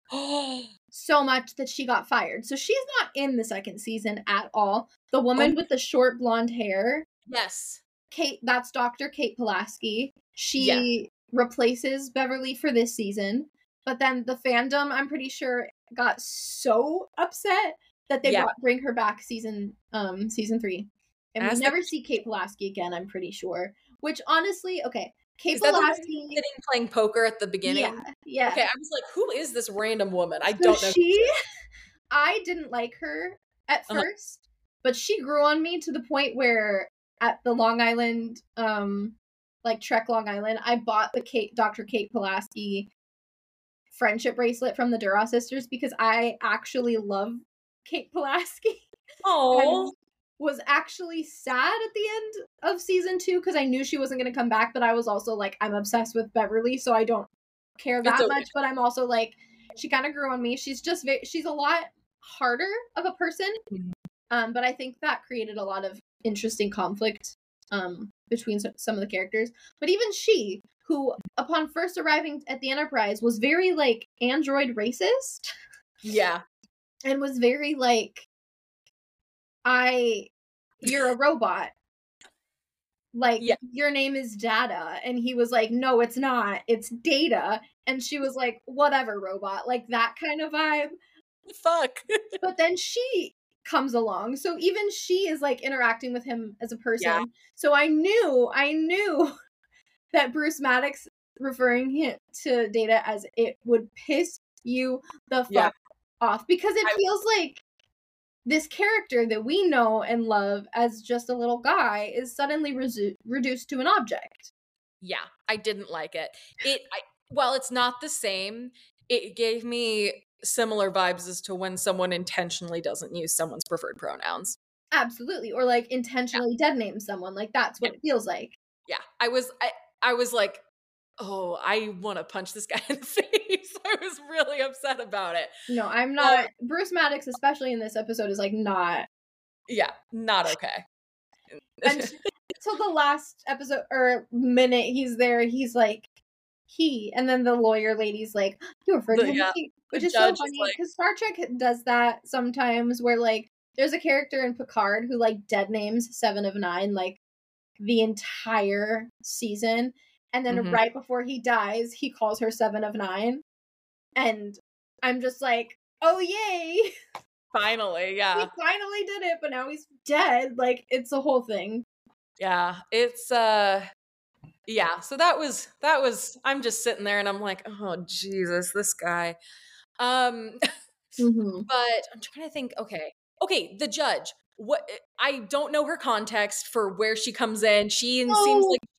so much that she got fired. So she's not in the second season at all. The woman with the short blonde hair. Yes. Kate, that's Dr. Kate Pulaski. She replaces Beverly for this season. But then the fandom, I'm pretty sure, got so upset that they bring her back season 3. And we never see Kate Pulaski again, I'm pretty sure. Which honestly, okay, Kate Pulaski sitting playing poker at the beginning. Yeah. Okay, I was like, who is this random woman? I don't know. I didn't like her at first, but she grew on me to the point where at the Long Island, like Trek Long Island, I bought the Dr. Kate Pulaski friendship bracelet from the Duras sisters because I actually love Kate Pulaski. Oh, was actually sad at the end of season 2 because I knew she wasn't going to come back, but I was also like, I'm obsessed with Beverly, so I don't care that much. But I'm also like, she kind of grew on me. She's just she's a lot harder of a person, but I think that created a lot of interesting conflict between some of the characters. But even she, who upon first arriving at the Enterprise was very like android racist, and was very like, you're a robot, like your name is Data, and he was like, no, it's not, it's Data, and she was like, whatever, robot, like that kind of vibe. Fuck. But then she comes along, so even she is like interacting with him as a person. So I knew that Bruce Maddox referring him to Data as it would piss you the fuck off, because it feels like this character that we know and love as just a little guy is suddenly reduced to an object. Yeah, I didn't like it. While it's not the same, it gave me similar vibes as to when someone intentionally doesn't use someone's preferred pronouns. Absolutely. Or like intentionally dead name someone. Like that's what it feels like. Yeah. I was like, oh, I want to punch this guy in the face. I was really upset about it. No, I'm not. Bruce Maddox, especially in this episode, is like not. Yeah, not okay. Until the last episode or minute he's there, he's like, and then the lawyer lady's like, you referred to him, which is so funny because Star Trek does that sometimes where like there's a character in Picard who like dead names 7 of 9 like the entire season. And then right before he dies, he calls her 7 of 9. And I'm just like, oh, yay. Finally, He finally did it, but now he's dead. Like, it's a whole thing. Yeah, it's, so that was, I'm just sitting there and I'm like, oh, Jesus, this guy. But I'm trying to think, okay, the judge. What I don't know her context for where she comes in. She seems like she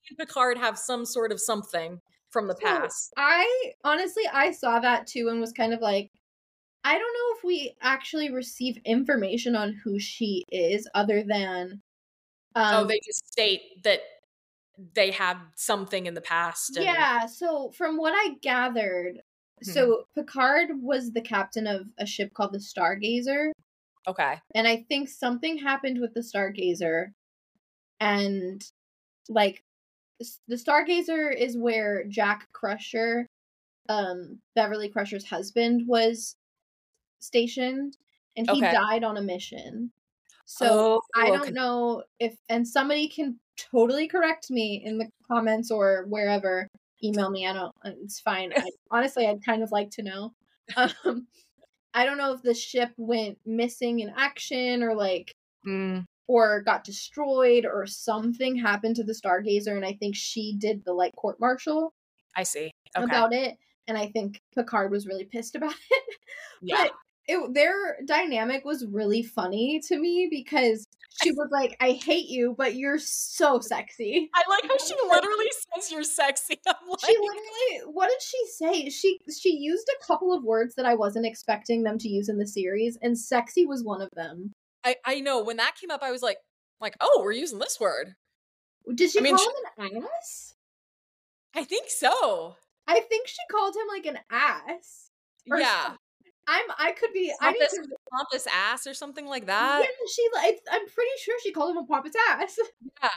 and Picard have some sort of something from the past. I honestly, I saw that too and was kind of like, I don't know if we actually receive information on who she is other than They just state that they have something in the past. And... yeah, so from what I gathered, so Picard was the captain of a ship called the Stargazer. Okay. And I think something happened with the Stargazer, and like the Stargazer is where Jack Crusher, Beverly Crusher's husband, was stationed, and he died on a mission. So I don't know if, and somebody can totally correct me in the comments or wherever, email me, it's fine. Honestly, I'd kind of like to know. I don't know if the ship went missing in action or like or got destroyed or something happened to the Stargazer, and I think she did the like court martial. I see. About it, and I think Picard was really pissed about it. Yeah. But their dynamic was really funny to me because she was like, I hate you, but you're so sexy. I like how she literally says you're sexy. I'm like... She literally, what did she say? She used a couple of words that I wasn't expecting them to use in the series, and sexy was one of them. I know. When that came up, I was like, oh, we're using this word. Did she call him an ass? I think so. I think she called him like an ass. Yeah. Something. I could be pompous ass or something like that. Yeah, I'm pretty sure she called him a pompous ass. Yeah.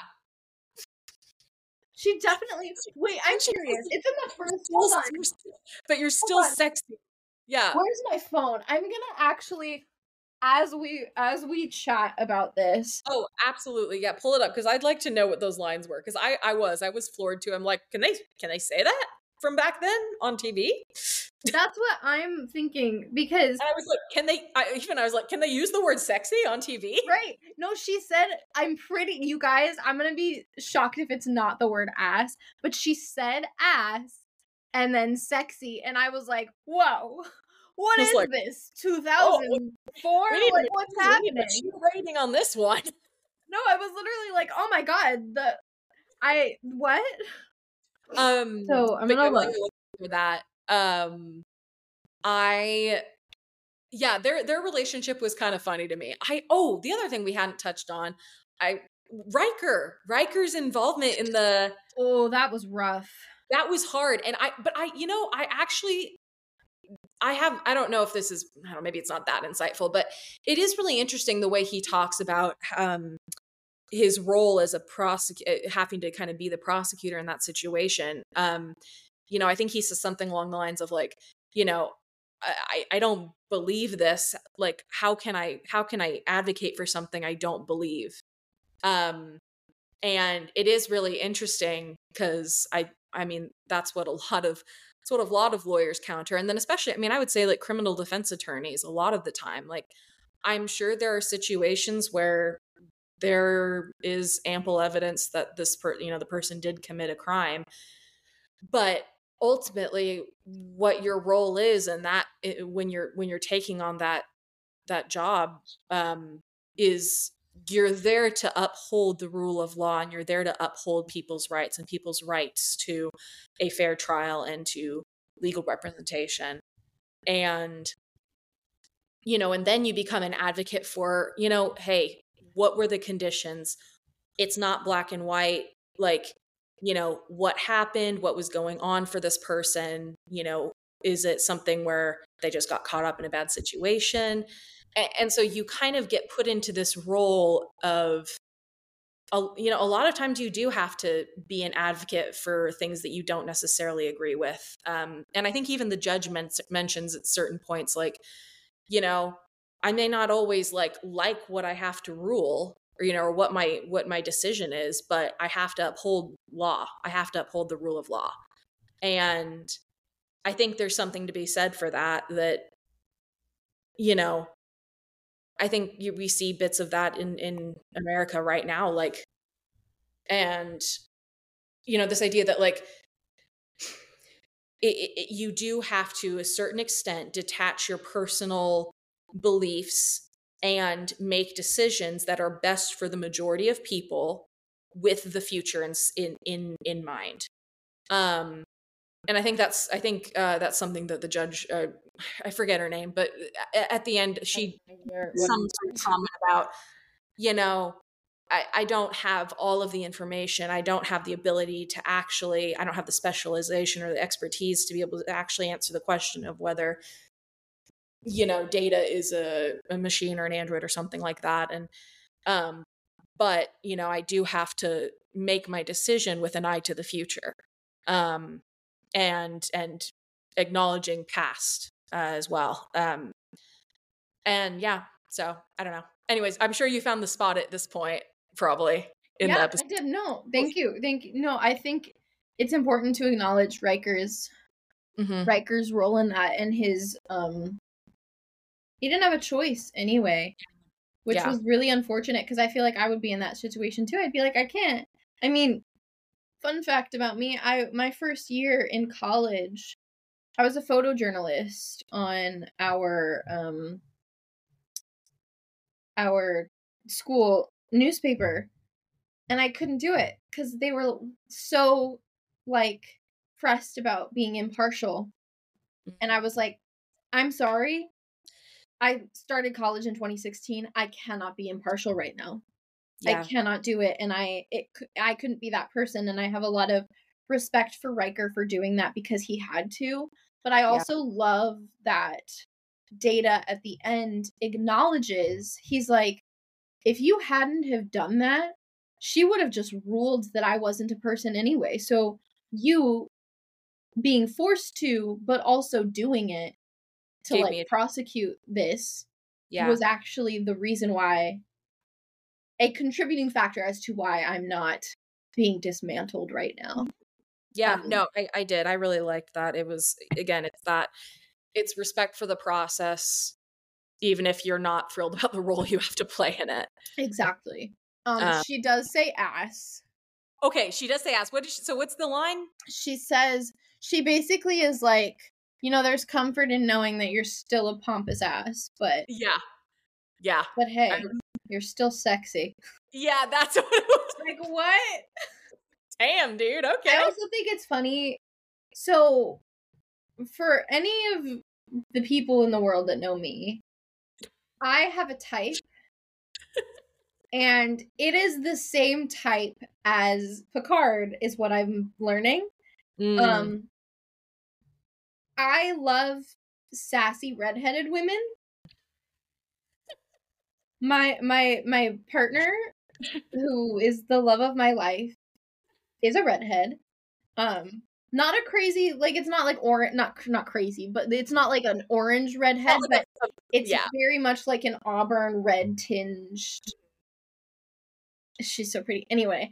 She definitely. Wait, I'm curious. It's in the first. But you're still sexy. Yeah. Where's my phone? I'm gonna actually, as we chat about this. Oh, absolutely. Yeah, pull it up because I'd like to know what those lines were because I was floored too. I'm like, can they say that from back then on TV? That's what I'm thinking because I was like, can they use the word sexy on TV? Right. No, she said, you guys, I'm going to be shocked if it's not the word ass, but she said ass and then sexy. And I was like, whoa, what is this? 2004? Like, what's happening? Rating on this one. No, I was literally like, oh my God, what? So I'm going to look for that. Their relationship was kind of funny to me. The other thing we hadn't touched on, Riker's involvement in the... Oh, that was rough. That was hard. And I don't know if this is, maybe it's not that insightful, but it is really interesting the way he talks about, his role as a prosecutor, having to kind of be the prosecutor in that situation. I think he says something along the lines of like, I don't believe this. Like, how can I advocate for something I don't believe? And it is really interesting because I mean, that's what a lot of lawyers counter. And then especially, I would say like criminal defense attorneys, a lot of the time, like I'm sure there are situations where there is ample evidence that the person did commit a crime, but ultimately what your role is and that when you're taking on that job is you're there to uphold the rule of law and you're there to uphold people's rights and people's rights to a fair trial and to legal representation. And and then you become an advocate for, hey, what were the conditions? It's not black and white. Like, what happened? What was going on for this person? Is it something where they just got caught up in a bad situation? And so you kind of get put into this role of, a lot of times you do have to be an advocate for things that you don't necessarily agree with. And I think even the judge mentions at certain points, like, I may not always like what I have to rule or what my decision is, but I have to uphold law. I have to uphold the rule of law. And I think there's something to be said for that, I think we see bits of that in America right now, like, and, this idea that like, you do have to, a certain extent, detach your personal beliefs and make decisions that are best for the majority of people with the future in mind. And I think that's something that the judge, I forget her name, but at the end she some sort of comment about, you know, I don't have all of the information. I don't have the ability to actually, I don't have the specialization or the expertise to be able to actually answer the question of whether, you know, Data is a machine or an android or something like that. And but, you know, I do have to make my decision with an eye to the future, and acknowledging past as well. And yeah, so I don't know. Anyways, I'm sure you found the spot at this point, probably in the episode. I did. No, thank you. No, I think it's important to acknowledge Riker's role in that, and his he didn't have a choice anyway, which was really unfortunate, because I feel like I would be in that situation too. I'd be like, I can't. I mean, fun fact about me, my first year in college, I was a photojournalist on our school newspaper, and I couldn't do it because they were so like pressed about being impartial, and I was like, I'm sorry, I started college in 2016. I cannot be impartial right now. I cannot do it, and I couldn't be that person. And I have a lot of respect for Riker for doing that because he had to. But I also love that Data at the end acknowledges, he's like, if you hadn't have done that, she would have just ruled that I wasn't a person anyway. So you being forced to, but also doing it to like prosecute this was actually the reason why, a contributing factor as to why I'm not being dismantled right now. No, I did. I really liked that. It was, again, it's respect for the process, even if you're not thrilled about the role you have to play in it. Exactly. She does say ass. Okay, she does say ass. So what's the line? She says, she basically is like, you know, there's comfort in knowing that you're still a pompous ass, but yeah. But hey, you're still sexy. Yeah, that's what it was. Like, what? Damn, dude. Okay. I also think it's funny. So, for any of the people in the world that know me, I have a type, and it is the same type as Picard, is what I'm learning. I love sassy redheaded women. My partner, who is the love of my life, is a redhead. Not a crazy, like, it's not like orange, not crazy, but it's not like an orange redhead, but it's very much like an auburn red tinged. She's so pretty. Anyway,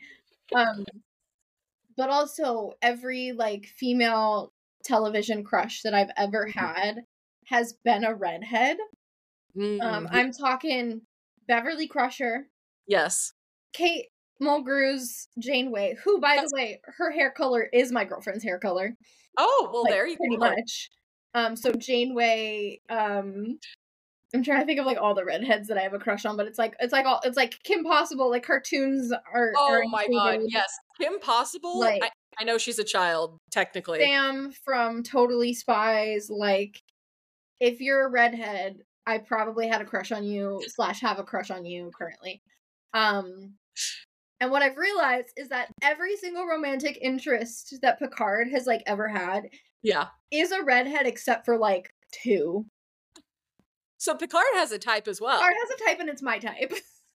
but also every like female television crush that I've ever had has been a redhead. I'm talking Beverly Crusher. Yes. Kate Mulgrew's Janeway, who, by the way, her hair color is my girlfriend's hair color. Oh, well, like, there you pretty go. Much. So Janeway, I'm trying to think of like all the redheads that I have a crush on, but it's like Kim Possible, like cartoons are. Oh my god, yes, Kim Possible. Like, I know she's a child technically. Sam from Totally Spies. Like, if you're a redhead, I probably had a crush on you / have a crush on you currently. And what I've realized is that every single romantic interest that Picard has like ever had, is a redhead except for like 2. So Picard has a type as well. Picard has a type, and it's my type.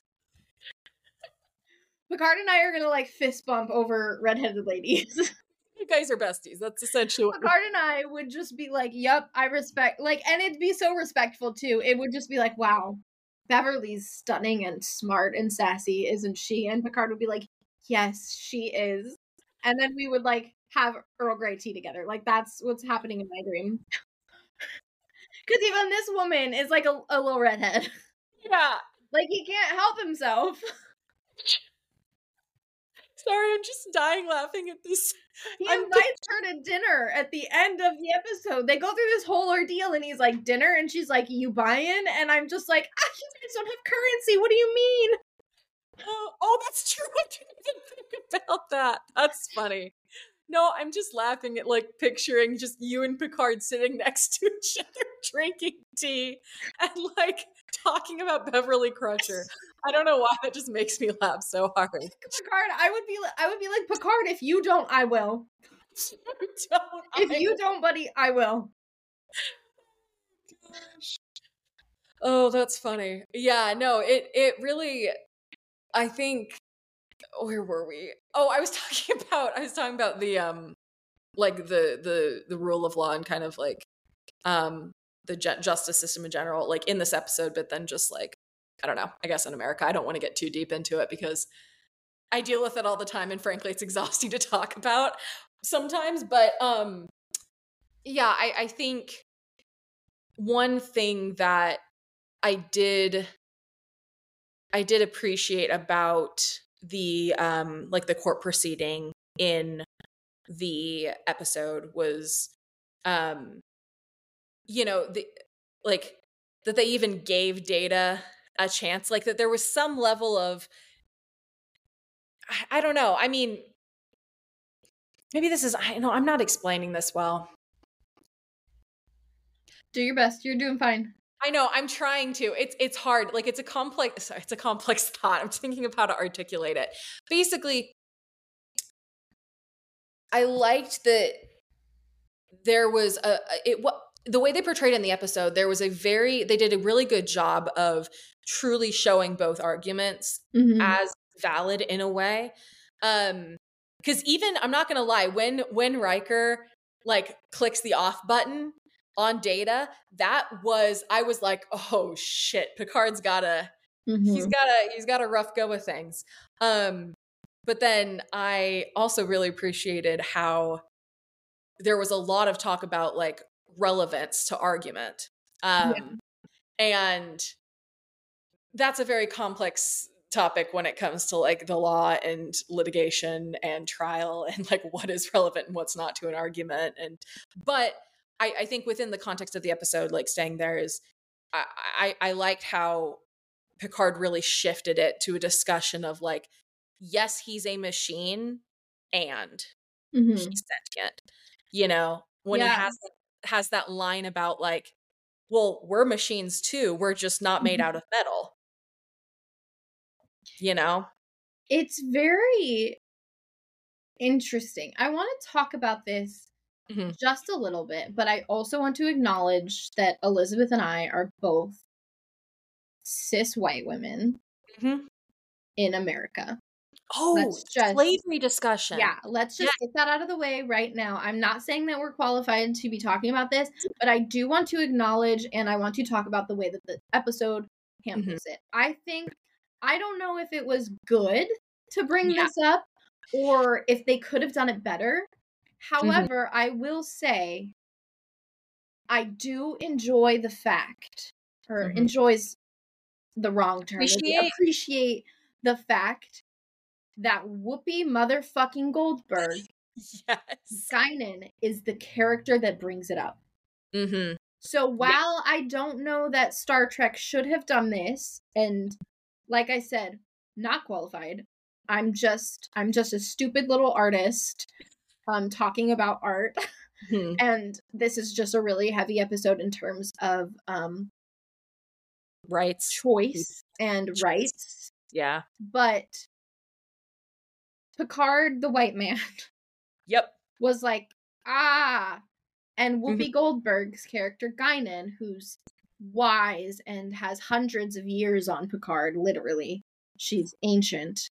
Picard and I are gonna like fist bump over redheaded ladies. You guys are besties. That's essentially what Picard and I would just be like, "Yep, I respect." Like, and it'd be so respectful too. It would just be like, "Wow, Beverly's stunning and smart and sassy, isn't she?" And Picard would be like, "Yes, she is." And then we would like have Earl Grey tea together. Like, that's what's happening in my dream. Because even this woman is like a little redhead. Yeah. Like, he can't help himself. Sorry, I'm just dying laughing at this. He invites her to dinner at the end of the episode. They go through this whole ordeal, and he's like, dinner? And she's like, you buy-in? And I'm just like, you guys don't have currency. What do you mean? Oh, that's true. I didn't even think about that. That's funny. No, I'm just laughing at like picturing just you and Picard sitting next to each other drinking tea and like talking about Beverly Crusher. I don't know why that just makes me laugh so hard. Picard, I would be like, Picard, if you don't, I will. If you don't, buddy, I will. Oh, that's funny. Yeah, no, it really, I think, where were we? Oh, I was talking about the like the rule of law and kind of like the justice system in general, like in this episode, but then just like, I don't know, I guess in America. I don't want to get too deep into it because I deal with it all the time and frankly it's exhausting to talk about sometimes. But yeah, I think one thing that I did appreciate about the like the court proceeding in the episode was you know, the like that they even gave Data a chance, like that there was some level of I don't know. I mean, maybe this is I know I'm not explaining this well. Do your best. You're doing fine. I know, I'm trying to. It's hard. Like it's a complex thought. I'm thinking of how to articulate it. Basically, I liked that there was the way they portrayed it in the episode, they did a really good job of truly showing both arguments as valid in a way. Because even, I'm not gonna lie, when Riker like clicks the off button on Data, I was like, oh shit, Picard's he's got a rough go of things. But then I also really appreciated how there was a lot of talk about like relevance to argument. And that's a very complex topic when it comes to like the law and litigation and trial and like what is relevant and what's not to an argument. But I think within the context of the episode, like staying there is, I liked how Picard really shifted it to a discussion of like, yes, he's a machine and he's sentient. You know, when he has that line about like, well, we're machines too. We're just not made out of metal. You know? It's very interesting. I want to talk about this just a little bit, but I also want to acknowledge that Elizabeth and I are both cis white women in America. Oh, slavery discussion. Yeah, let's just get that out of the way right now. I'm not saying that we're qualified to be talking about this, but I do want to acknowledge and I want to talk about the way that the episode handles it. I don't know if it was good to bring this up or if they could have done it better. However, I will say I do enjoy the fact, or enjoys the wrong term. Appreciate the fact that Whoopi motherfucking Goldberg, Guinan, is the character that brings it up. So while I don't know that Star Trek should have done this, and like I said, not qualified, I'm just a stupid little artist talking about art. And this is just a really heavy episode in terms of rights, choice and rights. Yeah. But Picard, the white man, was like, and Whoopi Goldberg's character, Guinan, who's wise and has hundreds of years on Picard, literally, she's ancient,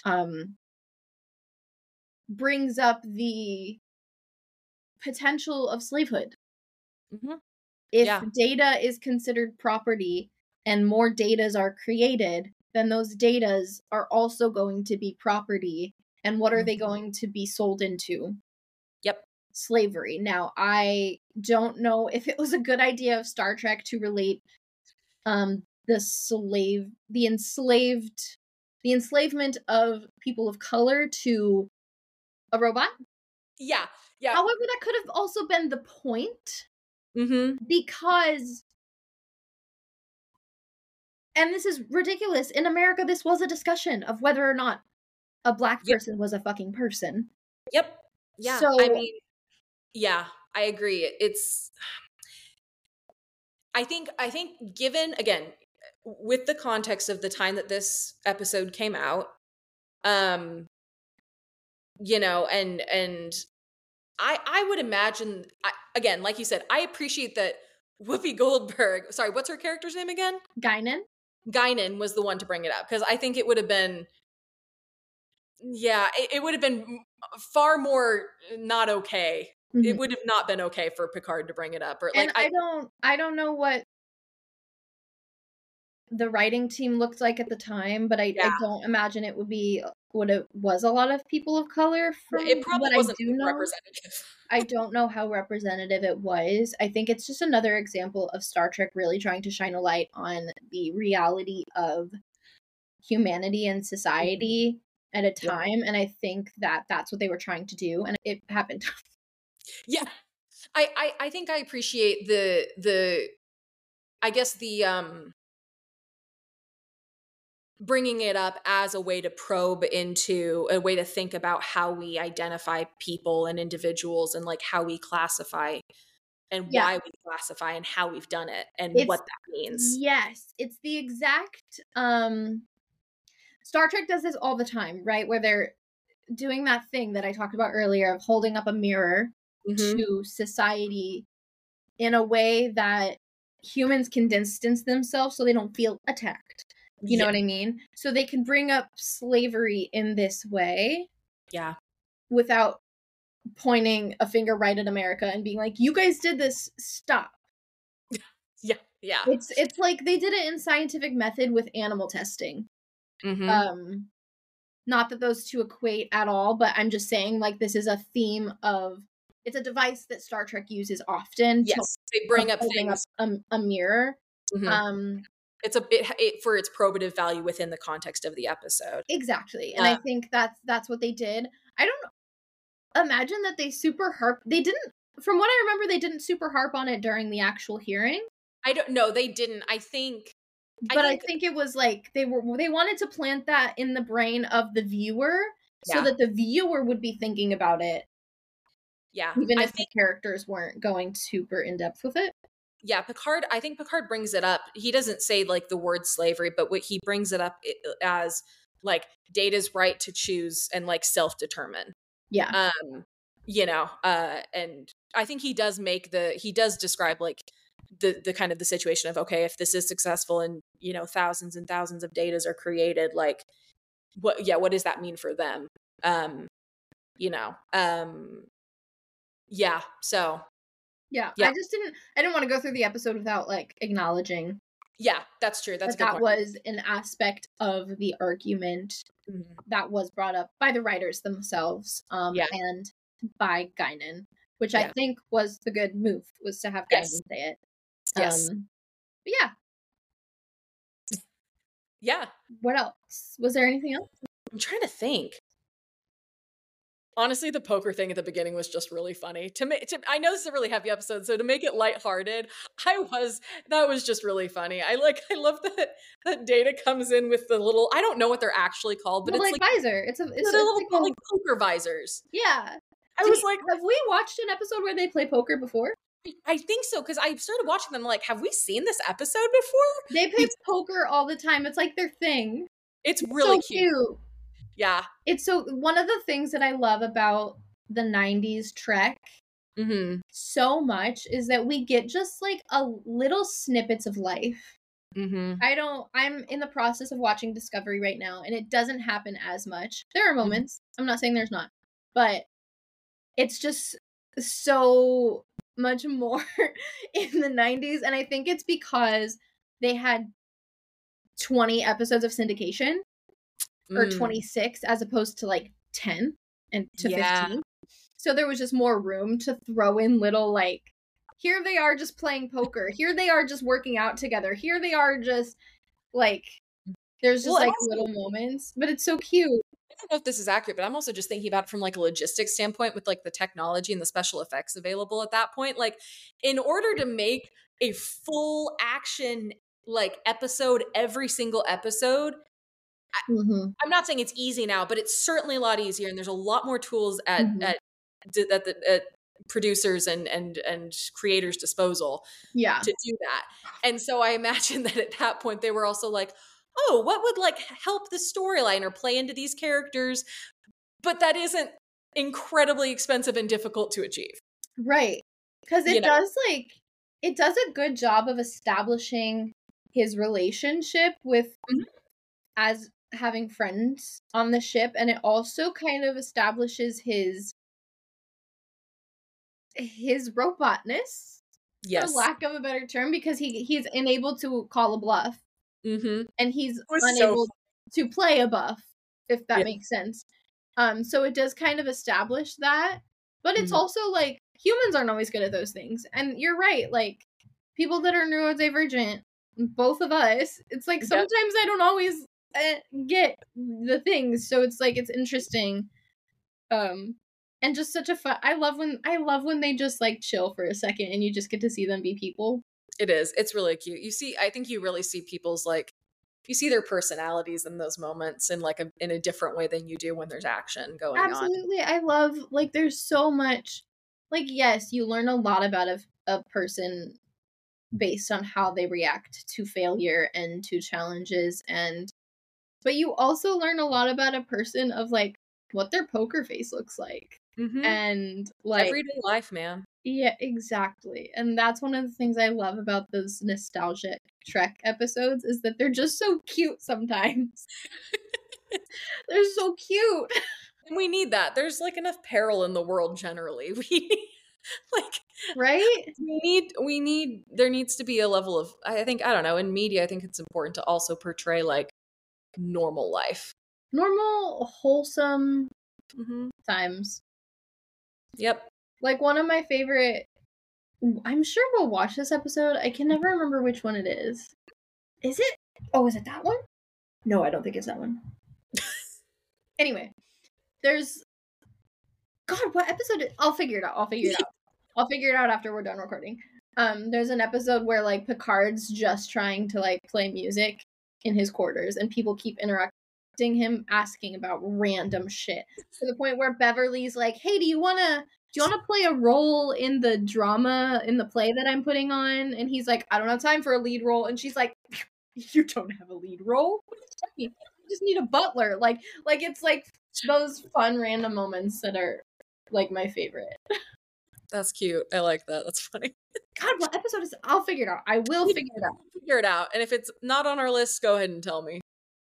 brings up the potential of slavehood. If data is considered property and more datas are created, then those datas are also going to be property. And what are they going to be sold into? Slavery. Now, I don't know if it was a good idea of Star Trek to relate the enslavement of people of color to a robot. Yeah. However, that could have also been the point. Because And this is ridiculous. In America, this was a discussion of whether or not a black person was a fucking person. Yep. Yeah. So, I mean, yeah, I agree. I think given, again, with the context of the time that this episode came out, you know, and I would imagine, again, like you said, I appreciate that Whoopi Goldberg, sorry, what's her character's name again? Guinan Was the one to bring it up, because I think it would have been, it would have been far more not okay. Mm-hmm. It would have not been okay for Picard to bring it up, or like, and I don't know what the writing team looked like at the time, but I don't imagine it would be what it was. A lot of people of color. From it probably what wasn't I do know, representative. I don't know how representative it was. I think it's just another example of Star Trek really trying to shine a light on the reality of humanity and society at a time, and I think that that's what they were trying to do, and it happened. Yeah, I think I appreciate the I guess the bringing it up as a way to probe into, a way to think about how we identify people and individuals, and like how we classify and why we classify and how we've done it and what that means. Yes, it's the exact Star Trek does this all the time, right? Where they're doing that thing that I talked about earlier of holding up a mirror to society in a way that humans can distance themselves so they don't feel attacked. You know what I mean? So they can bring up slavery in this way. Yeah. Without pointing a finger right at America and being like, you guys did this, stop. Yeah. It's like they did it in Scientific Method with animal testing. Not that those two equate at all, but I'm just saying, like, this is a theme of, it's a device that Star Trek uses often. Yes, they bring up things. A mirror. It's a bit for its probative value within the context of the episode. Exactly. And I think that's what they did. I don't imagine that they didn't, from what I remember, they didn't super harp on it during the actual hearing. I don't know. They didn't. I think it was like they wanted to plant that in the brain of the viewer so that the viewer would be thinking about it. Yeah. Even if the characters weren't going super in depth with it. Yeah, I think Picard brings it up. He doesn't say like the word slavery, but what he brings it up as like Data's right to choose and like self-determine. Yeah. You know, and I think he does describe like the kind of the situation of, okay, if this is successful and, you know, thousands and thousands of datas are created, like what does that mean for them? You know, so yeah, I didn't want to go through the episode without like acknowledging. Yeah, that's true. That's that was an aspect of the argument that was brought up by the writers themselves, and by Guinan, which I think was the good move, was to have Guinan say it. Yes. But yeah. What else? Was there anything else? I'm trying to think. Honestly, the poker thing at the beginning was just really funny. I know this is a really heavy episode, so to make it lighthearted, that was just really funny. I love that Data comes in with the little, I don't know what they're actually called, but it's like visor. It's little like poker visors. Yeah. I was like, have we watched an episode where they play poker before? I think so, because I started watching them like, have we seen this episode before? They play poker all the time. It's like their thing. It's really so cute. Yeah. It's so, one of the things that I love about the 90s Trek so much is that we get just like a little snippets of life. I'm in the process of watching Discovery right now, and it doesn't happen as much. There are moments. I'm not saying there's not, but it's just so much more in the 90s, and I think it's because they had 20 episodes of syndication, or 26, as opposed to like 10 and to 15. So there was just more room to throw in little, like, here they are just playing poker, here they are just working out together, here they are just like, there's just like little moments, but it's so cute. I don't know if this is accurate, but I'm also just thinking about it from like a logistics standpoint with like the technology and the special effects available at that point. Like, in order to make a full action like episode, every single episode. Mhm. I'm not saying it's easy now, but it's certainly a lot easier, and there's a lot more tools at Mhm. at producers and creators' disposal Yeah. to do that. And so I imagine that at that point they were also like, oh, what would like help the storyline or play into these characters, but that isn't incredibly expensive and difficult to achieve. Right. Because You it know. does a good job of establishing his relationship with Mhm. as having friends on the ship, and it also kind of establishes his robotness, for Yes. lack of a better term, because he's unable to call a bluff, Mm-hmm. and he's was unable so to play a buff, if that Yeah. makes sense. So it does kind of establish that, but it's Mhm. also like humans aren't always good at those things, and you're right. Like people that are neurodivergent, both of us, it's like Yep. sometimes I don't always get the things, so it's like it's interesting, and just such a fun. I love when they just like chill for a second and you just get to see them be people. It is. It's really cute. You see, I think you really see people's like, you see their personalities in those moments in like in a different way than you do when there's action going on. Absolutely. I love, like, there's so much, like, yes, you learn a lot about a person based on how they react to failure and to challenges, but you also learn a lot about a person of like what their poker face looks like. Mhm. And like Everyday life, man. yeah, exactly. And that's one of the things I love about those nostalgic Trek episodes is that they're just so cute sometimes. They're so cute. And we need that. There's like enough peril in the world generally. We like Right? we need there needs to be a level of, I think, I don't know, in media I think it's important to also portray like normal life. Normal, wholesome Mhm. times. Yep. Like one of my favorite, I'm sure we'll watch this episode. I can never remember which one it is. Is it? Oh, is it that one? No, I don't think it's that one. Anyway, there's God, what episode? I'll figure it out. I'll figure it out after we're done recording. There's an episode where like Picard's just trying to like play music in his quarters, and people keep interrupting him, asking about random shit to the point where Beverly's like, "Hey, do you wanna play a role in the drama in the play that I'm putting on?" And he's like, "I don't have time for a lead role." And she's like, "You don't have a lead role? What does that mean? You just need a butler." Like it's like those fun random moments that are like my favorite. That's cute. I like that. That's funny. God, what episode is it? I'll figure it out. I will figure it out. Figure it out. And if it's not on our list, go ahead and tell me.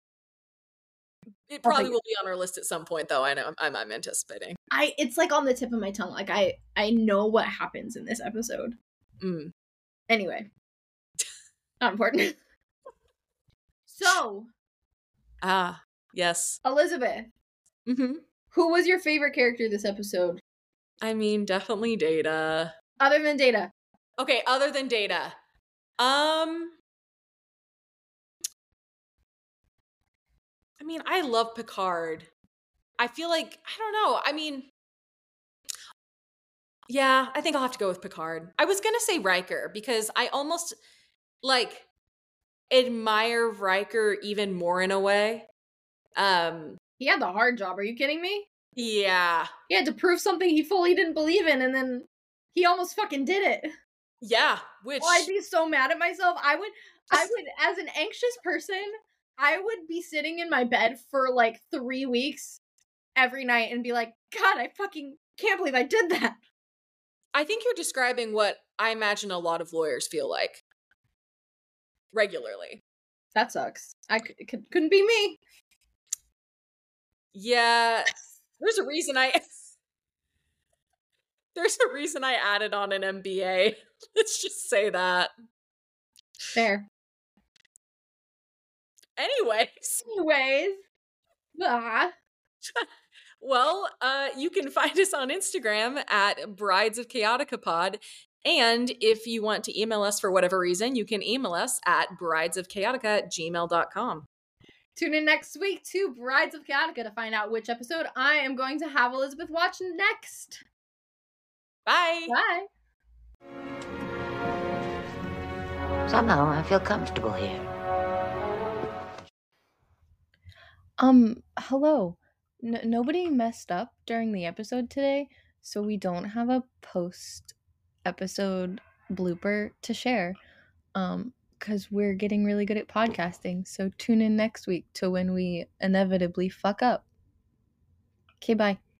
It probably will be on our list at some point, though. I know I'm anticipating. It's like on the tip of my tongue. Like I know what happens in this episode. Anyway, not important. So, yes, Elizabeth. Mm-hmm. Who was your favorite character this episode? I mean, definitely Data. Other than Data. Okay, other than Data. I mean, I love Picard. I feel like, I don't know. I mean, yeah, I think I'll have to go with Picard. I was going to say Riker because I almost like admire Riker even more in a way. He had the hard job. Are you kidding me? Yeah. He had to prove something he fully didn't believe in, and then he almost fucking did it. Yeah, which... Well, I'd be so mad at myself. I would, as an anxious person, I would be sitting in my bed for like 3 weeks every night and be like, God, I fucking can't believe I did that. I think you're describing what I imagine a lot of lawyers feel like. Regularly. That sucks. Couldn't be me. Yeah, there's a reason I added on an MBA. Let's just say that. Fair. Anyways. Well, you can find us on Instagram at Brides of Chaotica Pod. And if you want to email us for whatever reason, you can email us at bridesofchaotica@gmail.com. Tune in next week to Brides of Chaotica to find out which episode I am going to have Elizabeth watch next. Bye. Bye. Somehow I feel comfortable here. Hello. Nobody messed up during the episode today, so we don't have a post episode blooper to share. Because we're getting really good at podcasting, so tune in next week to when we inevitably fuck up. Okay, bye.